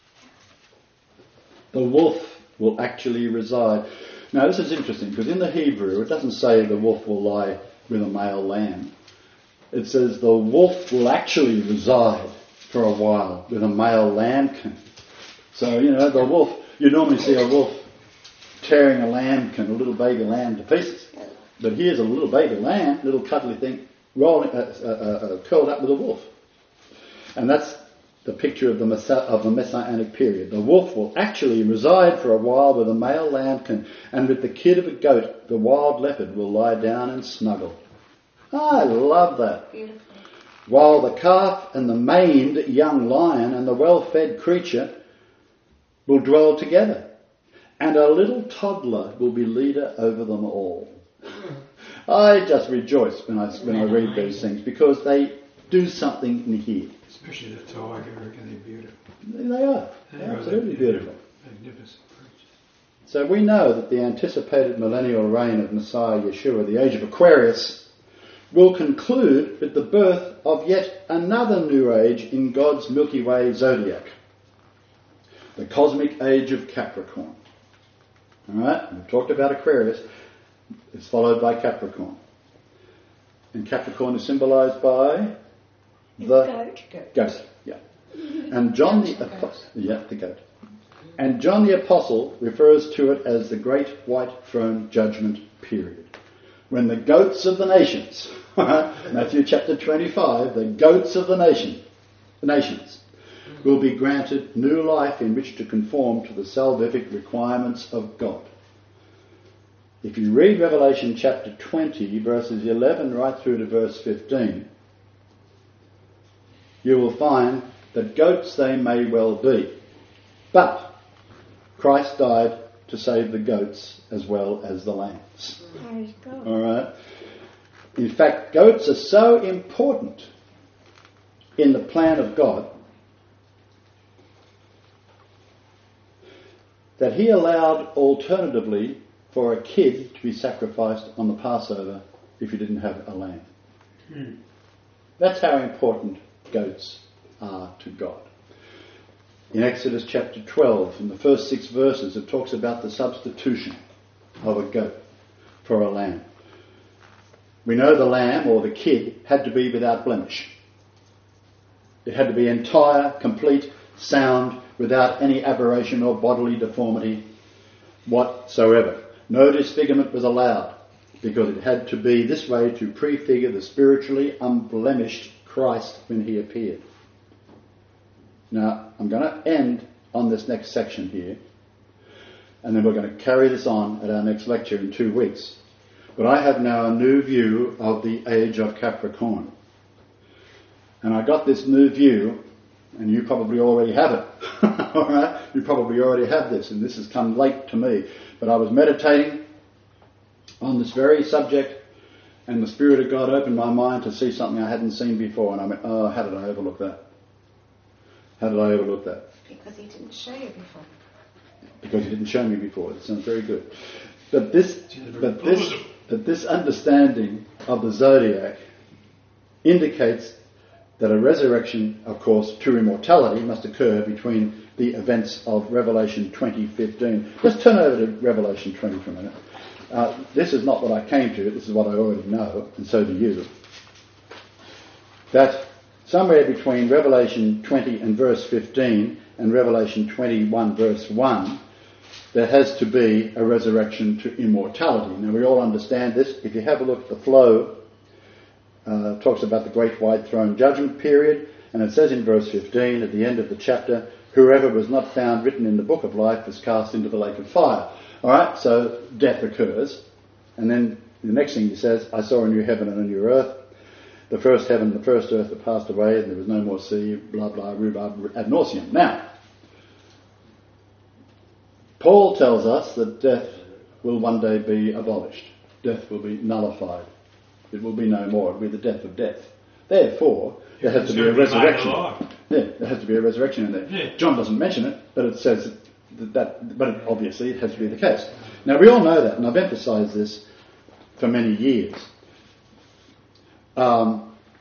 The wolf will actually reside. Now this is interesting because in the Hebrew it doesn't say the wolf will lie with a male lamb. It says the wolf will actually reside for a while with a male lambkin. So, you know, the wolf, you normally see a wolf tearing a lambkin, a little baby lamb to pieces. But here's a little baby lamb, little cuddly thing, rolling, curled up with a wolf. And that's the picture of the Messianic period. The wolf will actually reside for a while with a male lambkin, and with the kid of a goat, the wild leopard will lie down and snuggle. I love that. Beautiful. While the calf and the maned young lion and the well-fed creature will dwell together, and a little toddler will be leader over them all. I just rejoice when I read these things because they do something in here. Especially the tiger, I reckon they're beautiful. They are. They're absolutely beautiful. Magnificent creatures. So we know that the anticipated millennial reign of Messiah Yeshua, the age of Aquarius, will conclude with the birth of yet another new age in God's Milky Way zodiac, the cosmic age of Capricorn. Alright, we've talked about Aquarius. It's followed by Capricorn. And Capricorn is symbolised by the goat. Yeah. And John the goat. And John the Apostle refers to it as the Great White Throne Judgment Period, when the goats of the nations, Matthew chapter 25, the goats of the nations will be granted new life in which to conform to the salvific requirements of God. If you read Revelation chapter 20, verses 11 right through to verse 15, you will find that goats they may well be, but Christ died to save the goats as well as the lambs. Praise God. All right. In fact, goats are so important in the plan of God that he allowed alternatively for a kid to be sacrificed on the Passover if you didn't have a lamb. That's how important goats are to God. In Exodus chapter 12, in the first 6 verses, it talks about the substitution of a goat for a lamb. We know the lamb or the kid had to be without blemish. It had to be entire, complete, sound, without any aberration or bodily deformity whatsoever. No disfigurement was allowed, because it had to be this way to prefigure the spiritually unblemished Christ when he appeared. Now, I'm going to end on this next section here, and then we're going to carry this on at our next lecture in 2 weeks. But I have now a new view of the age of Capricorn. And I got this new view, and you probably already have it. All right? You probably already have this, and this has come late to me. But I was meditating on this very subject, and the Spirit of God opened my mind to see something I hadn't seen before, and I went, oh, how did I overlook that? How did I overlook that? Because he didn't show you before. Because he didn't show me before. It sounds very good. But this understanding of the zodiac indicates that a resurrection, of course, to immortality must occur between the events of Revelation 20:15. Just turn over to Revelation 20 for a minute. This is not what I came to, this is what I already know, and so do you. That somewhere between Revelation 20 and verse 15 and Revelation 21 verse 1, there has to be a resurrection to immortality. Now we all understand this. If you have a look at the flow, it talks about the great white throne judgment period, and it says in verse 15 at the end of the chapter, whoever was not found written in the book of life was cast into the lake of fire. Alright, so death occurs, and then the next thing he says, I saw a new heaven and a new earth. The first heaven and the first earth had passed away, and there was no more sea, blah blah, rhubarb ad nauseum. Now, Paul tells us that death will one day be abolished. Death will be nullified. It will be no more. It will be the death of death. Therefore, there has to be a resurrection. Yeah, there has to be a resurrection in there. Yeah. John doesn't mention it, but it says but obviously it has to be the case. Now we all know that, and I've emphasised this for many years. But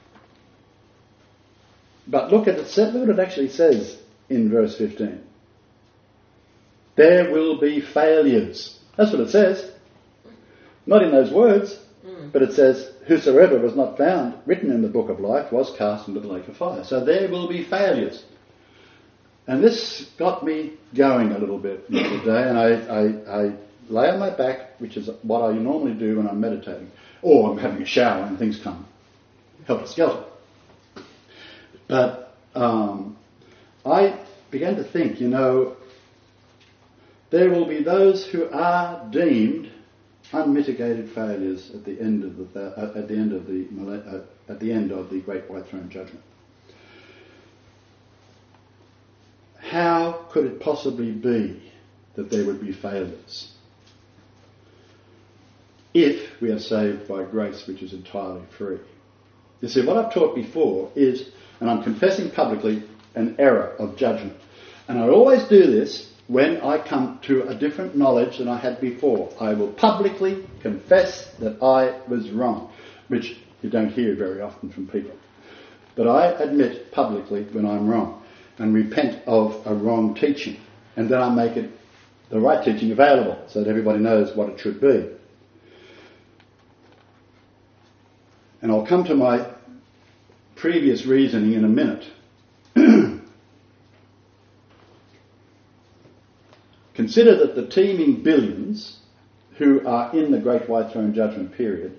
look at it. Look what it actually says in verse 15. There will be failures. That's what it says. Not in those words, but it says, whosoever was not found written in the book of life was cast into the lake of fire. So there will be failures. And this got me going a little bit the other day, and I lay on my back, which is what I normally do when I'm meditating, or I'm having a shower and things come. Helter skelter. But I began to think, there will be those who are deemed unmitigated failures at the end of the Great White Throne Judgment. How could it possibly be that there would be failures if we are saved by grace, which is entirely free? You see, what I've taught before is, and I'm confessing publicly, an error of judgment. And I always do this when I come to a different knowledge than I had before. I will publicly confess that I was wrong, which you don't hear very often from people. But I admit publicly when I'm wrong and repent of a wrong teaching, and then I make it the right teaching available so that everybody knows what it should be. And I'll come to my previous reasoning in a minute. Consider that the teeming billions who are in the Great White Throne Judgment period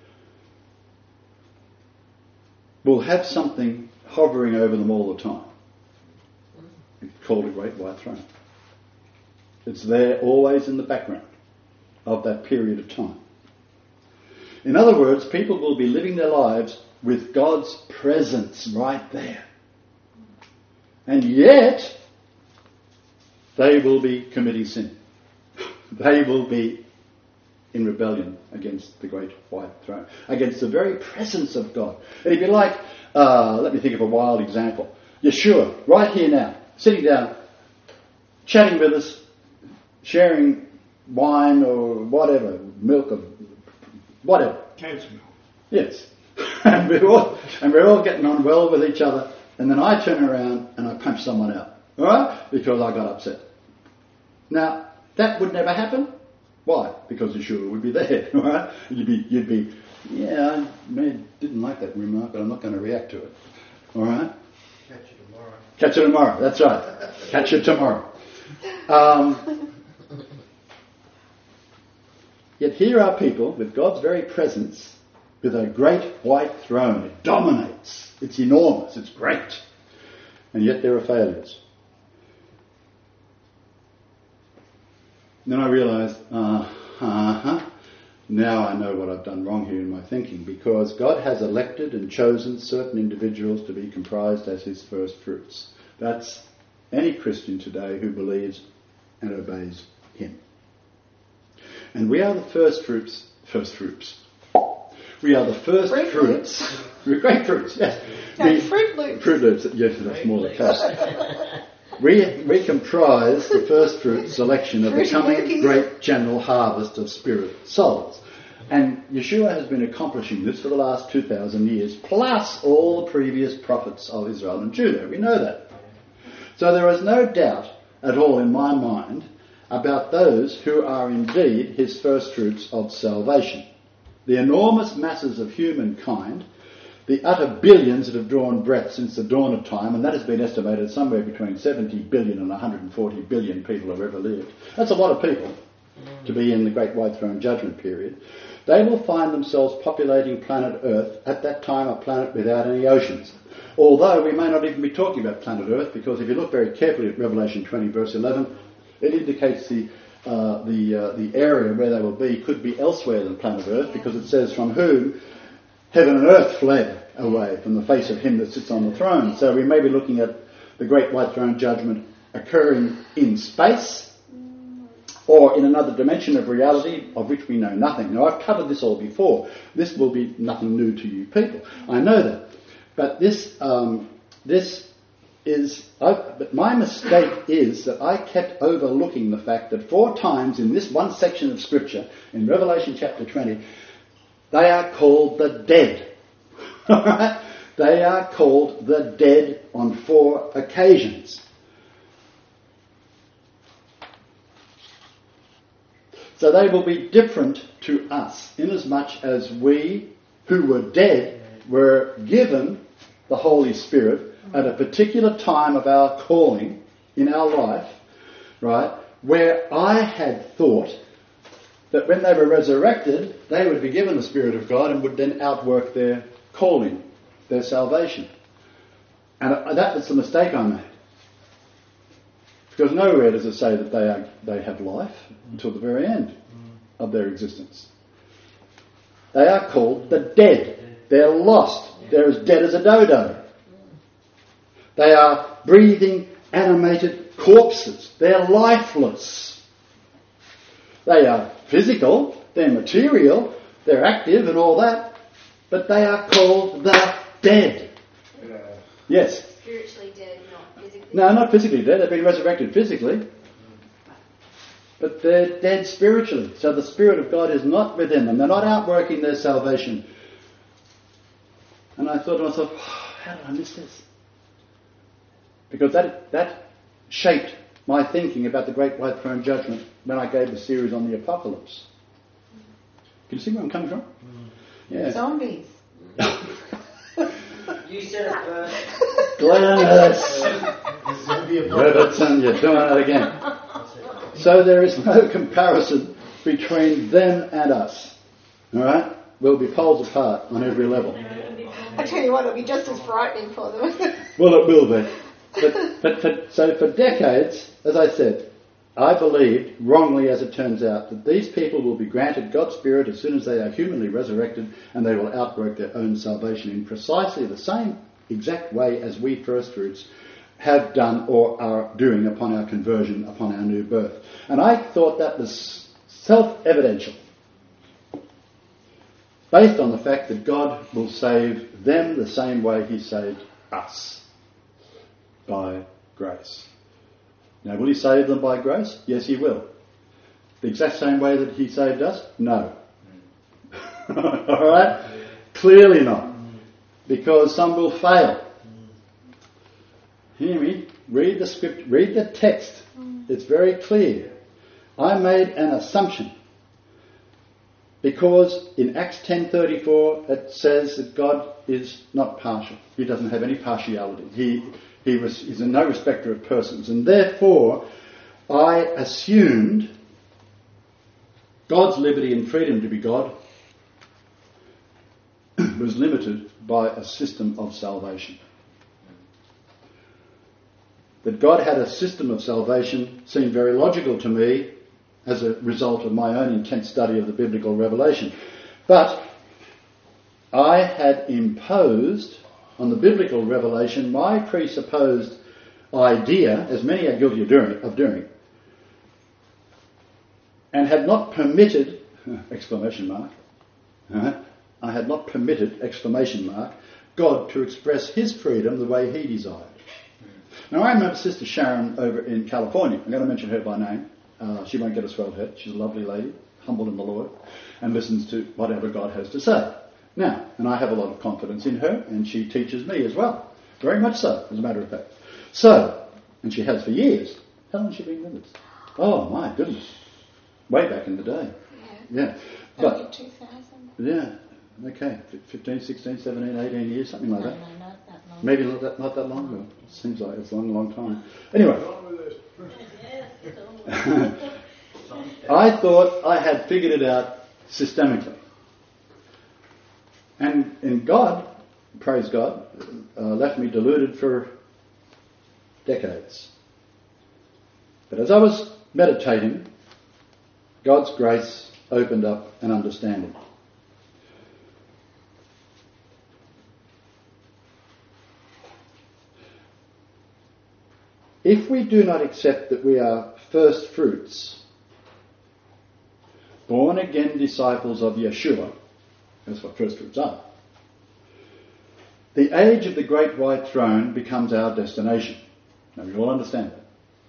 will have something hovering over them all the time. It's called a Great White Throne. It's there always in the background of that period of time. In other words, people will be living their lives with God's presence right there. And yet, they will be committing sin. They will be in rebellion against the great white throne, against the very presence of God. It'd be like, let me think of a wild example. Yeshua, right here now, sitting down, chatting with us, sharing wine or whatever, milk or whatever. Cancer milk. Yes. and we're all getting on well with each other, and then I turn around and I punch someone out. Alright? Because I got upset. Now, that would never happen. Why? Because Yeshua would be there. Alright? You'd be, yeah, I didn't like that remark, but I'm not going to react to it. Alright? Catch you tomorrow. Catch you tomorrow, that's right. Catch you tomorrow. Yet here are people with God's very presence, with a great white throne. It dominates. It's enormous. It's great. And yet there are failures. Then I realised, now I know what I've done wrong here in my thinking, because God has elected and chosen certain individuals to be comprised as his first fruits. That's any Christian today who believes and obeys him. And we are the first fruits. We are the first fruits. We're great fruits, yes. No, Fruit Loops. Fruit Loops, yes, that's more the case. We comprise the first fruit selection of the coming great general harvest of spirit souls. And Yeshua has been accomplishing this for the last 2,000 years, plus all the previous prophets of Israel and Judah. We know that. So there is no doubt at all in my mind about those who are indeed his first fruits of salvation. The enormous masses of humankind, the utter billions that have drawn breath since the dawn of time, and that has been estimated somewhere between 70 billion and 140 billion people have ever lived. That's a lot of people to be in the Great White Throne Judgment period. They will find themselves populating planet Earth, at that time a planet without any oceans. Although we may not even be talking about planet Earth, because if you look very carefully at Revelation 20 verse 11, it indicates the area where they will be could be elsewhere than planet Earth, because it says from whom heaven and earth fled away from the face of him that sits on the throne. So we may be looking at the Great White Throne Judgment occurring in space or in another dimension of reality of which we know nothing. Now, I've covered this all before. This will be nothing new to you people. I know that. But but my mistake is that I kept overlooking the fact that 4 times in this one section of Scripture, in Revelation chapter 20, they are called the dead. They are called the dead on 4 occasions. So they will be different to us, inasmuch as we, who were dead, were given the Holy Spirit at a particular time of our calling in our life, right, where I had thought that when they were resurrected, they would be given the Spirit of God and would then outwork their calling, their salvation. And that was the mistake I made. Because nowhere does it say that they have life until the very end of their existence. They are called the dead. They're lost. They're as dead as a dodo. They are breathing, animated corpses. They're lifeless. They are physical, they're material, they're active and all that, but they are called the dead. Yes? Spiritually dead, not physically dead. No, not physically dead. They've been resurrected physically. But they're dead spiritually. So the Spirit of God is not within them. They're not outworking their salvation. And I thought to myself, how did I miss this? Because that shaped my thinking about the Great White Throne Judgment when I gave the series on the Apocalypse. Can you see where I'm coming from? Yeah. Zombies. You said it first. Glennis! Robertson, you're doing it again. So there is no comparison between them and us. Alright? We'll be poles apart on every level. I tell you what, it'll be just as frightening for them. Well, it will be. But for decades, as I said, I believed, wrongly as it turns out, that these people will be granted God's Spirit as soon as they are humanly resurrected, and they will outwork their own salvation in precisely the same exact way as we first fruits have done or are doing upon our conversion, upon our new birth. And I thought that was self-evidential. based on the fact that God will save them the same way he saved us, by grace. Now, will he save them by grace? Yes, he will. The exact same way that he saved us? No. Alright? Clearly not. Because some will fail. Hear me? Read the script, read the text. It's very clear. I made an assumption. Because in Acts 10:34 it says that God is not partial. He doesn't have any partiality. He's in no respecter of persons. And therefore, I assumed God's liberty and freedom to be God was limited by a system of salvation. That God had a system of salvation seemed very logical to me as a result of my own intense study of the biblical revelation. But I had imposed on the biblical revelation my presupposed idea, as many are guilty of doing, and had not permitted, exclamation mark, I had not permitted, exclamation mark, God to express his freedom the way he desired. Now I remember Sister Sharon over in California. I'm going to mention her by name. She won't get a swelled head. She's a lovely lady, humble in the Lord, and listens to whatever God has to say. Now, and I have a lot of confidence in her, and she teaches me as well. Very much so, as a matter of fact. So, and she has for years. How long has she been with us? Oh my goodness. Way back in the day. Yeah. But, 2000. yeah, okay. 15, 16, 17, 18 years, something like that. No, not that long. Maybe not that long ago. It seems like it's a long time. Anyway. I thought I had figured it out systemically. And God, praise God, left me deluded for decades. But as I was meditating, God's grace opened up an understanding. If we do not accept that we are first fruits, born again disciples of Yeshua, that's what first fruits are, the age of the great white throne becomes our destination. Now we all understand that.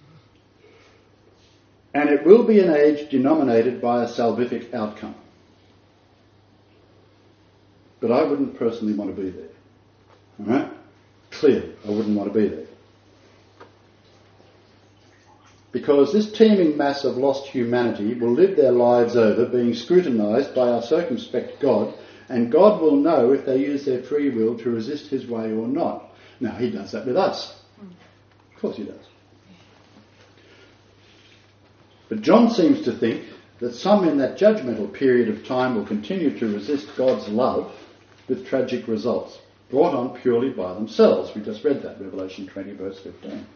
And it will be an age denominated by a salvific outcome. But I wouldn't personally want to be there. Alright? Clearly, I wouldn't want to be there. Because this teeming mass of lost humanity will live their lives over being scrutinised by our circumspect God, and God will know if they use their free will to resist his way or not. Now, he does that with us. Of course he does. But John seems to think that some in that judgmental period of time will continue to resist God's love with tragic results, brought on purely by themselves. We just read that, Revelation 20, verse 15.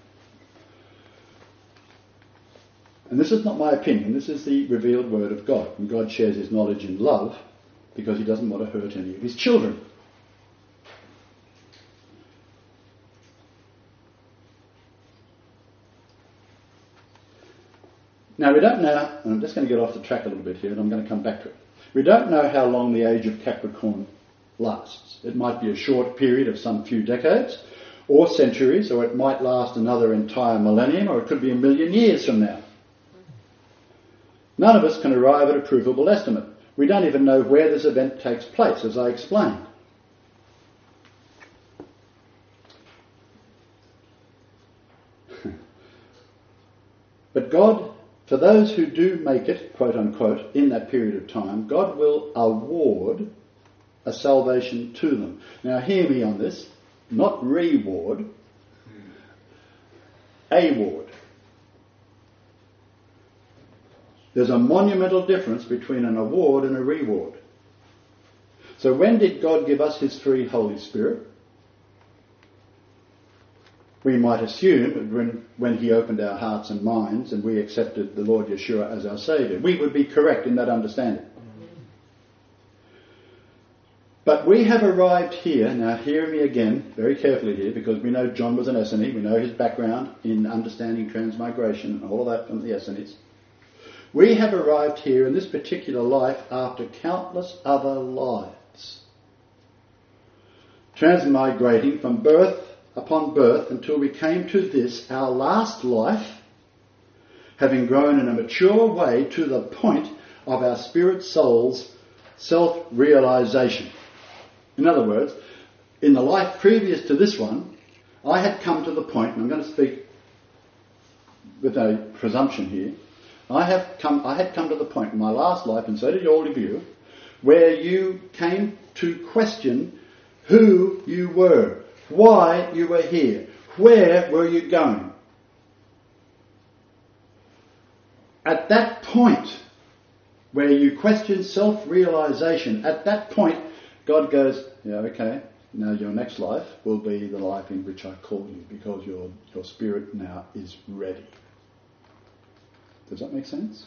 And this is not my opinion, this is the revealed word of God. And God shares his knowledge in love because he doesn't want to hurt any of his children. Now we don't know, and I'm just going to get off the track a little bit here and I'm going to come back to it. We don't know how long the age of Capricorn lasts. It might be a short period of some few decades or centuries, or it might last another entire millennium, or it could be 1,000,000 years from now. None of us can arrive at a provable estimate. We don't even know where this event takes place, as I explained. But God, for those who do make it, quote unquote, in that period of time, God will award a salvation to them. Now hear me on this, not reward, award. There's a monumental difference between an award and a reward. So when did God give us his free Holy Spirit? We might assume when he opened our hearts and minds and we accepted the Lord Yeshua as our Saviour. We would be correct in that understanding. But we have arrived here, now hear me again very carefully here, because we know John was an Essene, we know his background in understanding transmigration and all of that from the Essenes. We have arrived here in this particular life after countless other lives. lives. Transmigrating from birth upon birth until we came to this, our last life, having grown in a mature way to the point of our spirit soul's self-realization. In other words, in the life previous to this one, I had come to the point, and I'm going to speak with no presumption here, I had come to the point in my last life, and so did all of you, where you came to question who you were, why you were here, where were you going. At that point, where you question self-realization, at that point, God goes, yeah, okay, now your next life will be the life in which I call you, because your spirit now is ready. Does that make sense?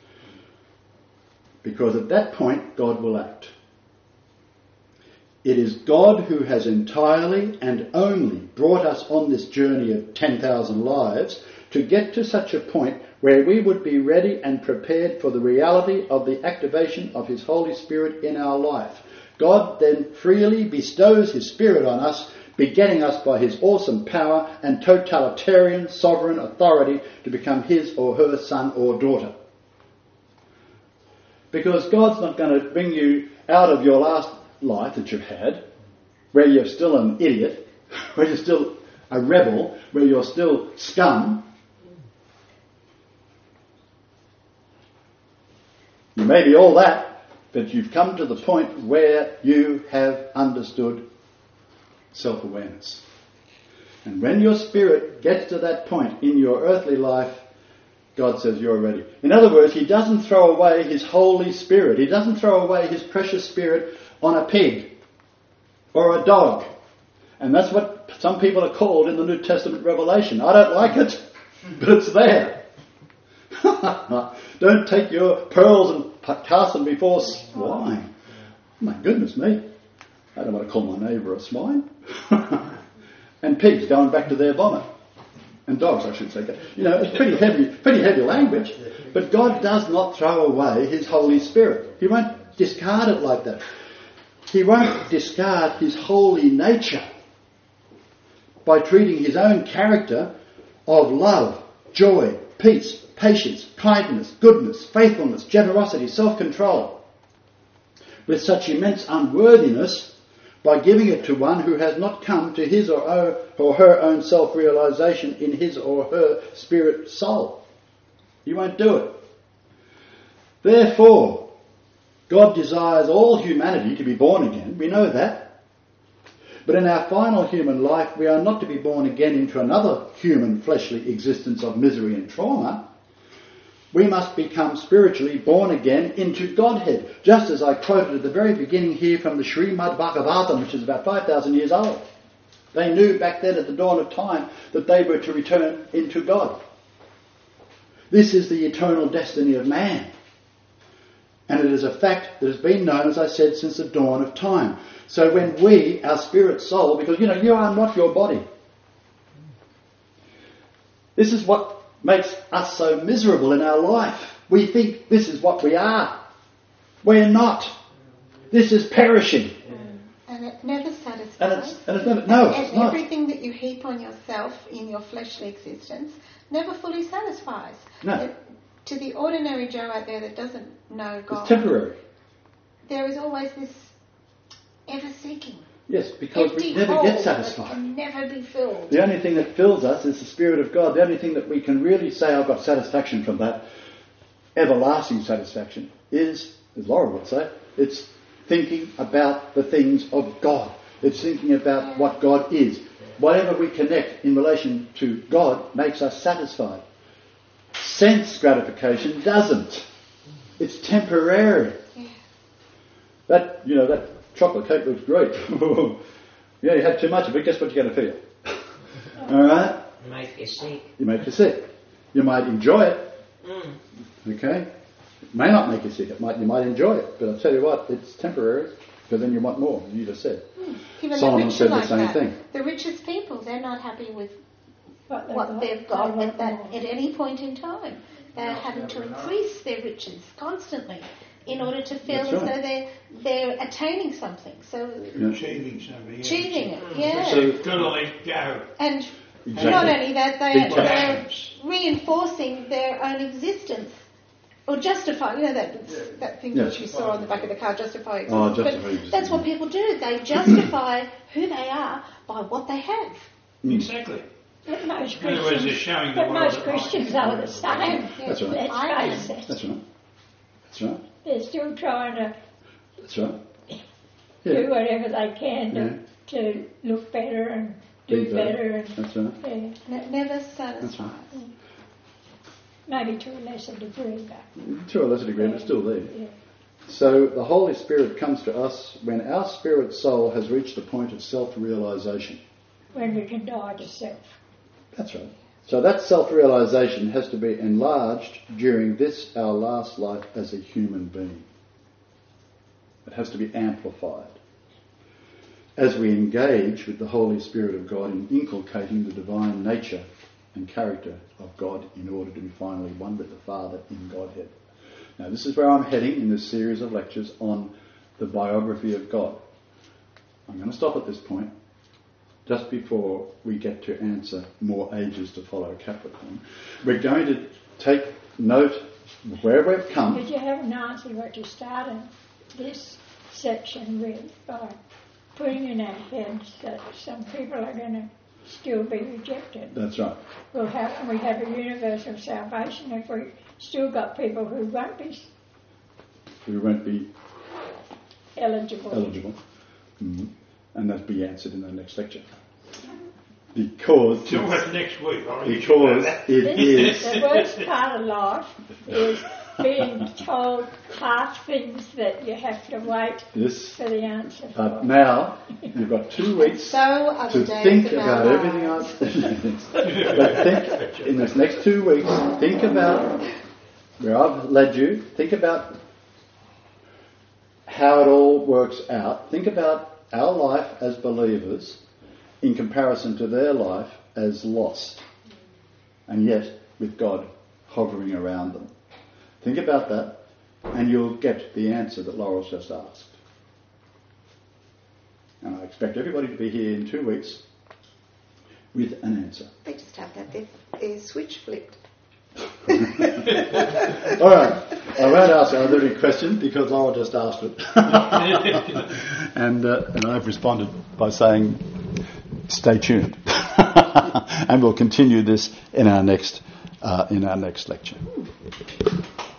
Because at that point, God will act. It is God who has entirely and only brought us on this journey of 10,000 lives to get to such a point where we would be ready and prepared for the reality of the activation of His Holy Spirit in our life. God then freely bestows His Spirit on us, begetting us by His awesome power and totalitarian sovereign authority to become His or her son or daughter. Because God's not going to bring you out of your last life that you've had, where you're still an idiot, where you're still a rebel, where you're still scum. You may be all that, but you've come to the point where you have understood self-awareness. And when your spirit gets to that point in your earthly life, God says you're ready. In other words, He doesn't throw away His Holy Spirit. He doesn't throw away His precious Spirit on a pig or a dog. And that's what some people are called in the New Testament revelation. I don't like it, but it's there. Don't take your pearls and cast them before swine. My goodness me. I don't want to call my neighbour a swine. And pigs going back to their vomit. And dogs, I should say. You know, it's pretty heavy language. But God does not throw away His Holy Spirit. He won't discard it like that. He won't discard His holy nature by treating His own character of love, joy, peace, patience, kindness, goodness, faithfulness, generosity, self-control with such immense unworthiness by giving it to one who has not come to his or her own self-realization in his or her spirit soul. He won't do it. Therefore, God desires all humanity to be born again. We know that. But in our final human life, we are not to be born again into another human fleshly existence of misery and trauma. We must become spiritually born again into Godhead, just as I quoted at the very beginning here from the Srimad Bhagavatam, which is about 5,000 years old. They knew back then at the dawn of time that they were to return into God. This is the eternal destiny of man. And it is a fact that has been known, as I said, since the dawn of time. So when we, our spirit soul, because you are not your body. This is what makes us so miserable in our life. We think this is what we are. We're not. This is perishing. And it never satisfies. And it's not. Everything that you heap on yourself in your fleshly existence never fully satisfies. No. To the ordinary Joe out there that doesn't know God, it's temporary. there is always this ever-seeking. Yes, because we never get satisfied. That can never be filled. The only thing that fills us is the Spirit of God. The only thing that we can really say, I've got satisfaction from that, everlasting satisfaction, is, as Laura would say, it's thinking about the things of God. It's thinking about what God is. Whatever we connect in relation to God makes us satisfied. Sense gratification doesn't. It's temporary. Yeah. That chocolate cake looks great. Yeah, you had too much of it. Guess what you're going to feel? All right? Make you sick. You make you sick. You might enjoy it. Okay? It may not make you sick. You might enjoy it. But I'll tell you what, it's temporary. Because then you want more, as you just said. Even Solomon the said the like same that. thing. The richest people, they're not happy with What what they've got at any point in time. They're having to increase their riches constantly. in order to feel That's as right. though they're attaining something. So Achieving something. yeah. achieving it, yeah. So you've got to let go. And Exactly. not only that, they're Detachments. reinforcing their own existence. Or justify, that thing Yes. that you saw on the back of the car, justify existence. Oh, But justify existence. that's what people do. They justify who they are by what they have. Exactly. But most In other words, they're Christians, showing the but world most that Christians I- are the same. That's right. I Let's am. face it. That's right. That's right. They're still trying to That's right. do Yeah. whatever they can to look better and do Be better. And, That's right. yeah, Never That's satisfies. right. maybe to a lesser degree, but To a lesser degree, but still there. yeah. So the Holy Spirit comes to us when our spirit soul has reached the point of self-realization. when we can die to self. That's right. So that self-realization has to be enlarged during this, our last life as a human being. It has to be amplified. As we engage with the Holy Spirit of God in inculcating the divine nature and character of God in order to be finally one with the Father in Godhead. Now this is where I'm heading in this series of lectures on the biography of God. I'm going to stop at this point, just before we get to answer more ages to follow Capricorn. We're going to take note of where we've come. But you haven't answered what you started this section with by putting in our heads that some people are going to still be rejected. That's right. Well, how can we have a universal salvation if we still got people who won't be We won't be eligible? eligible. Mhm. And that'll be answered in the next lecture. Because Till what, next week? because it This, is the worst part of life is being told half things that you have to wait this. for the answer But for. now you've got 2 weeks So are the to days think of about our everything lives. I've But think, in this next 2 weeks, think about where I've led you. Think about how it all works out. Think about our life as believers in comparison to their life as lost. And yet, with God hovering around them. Think about that, and you'll get the answer that Laurel's just asked. And I expect everybody to be here in 2 weeks with an answer. They just have that their switch flipped. All right, I won't ask another question because Laurel just asked it. and I've responded by saying, stay tuned. And we'll continue this in our next lecture.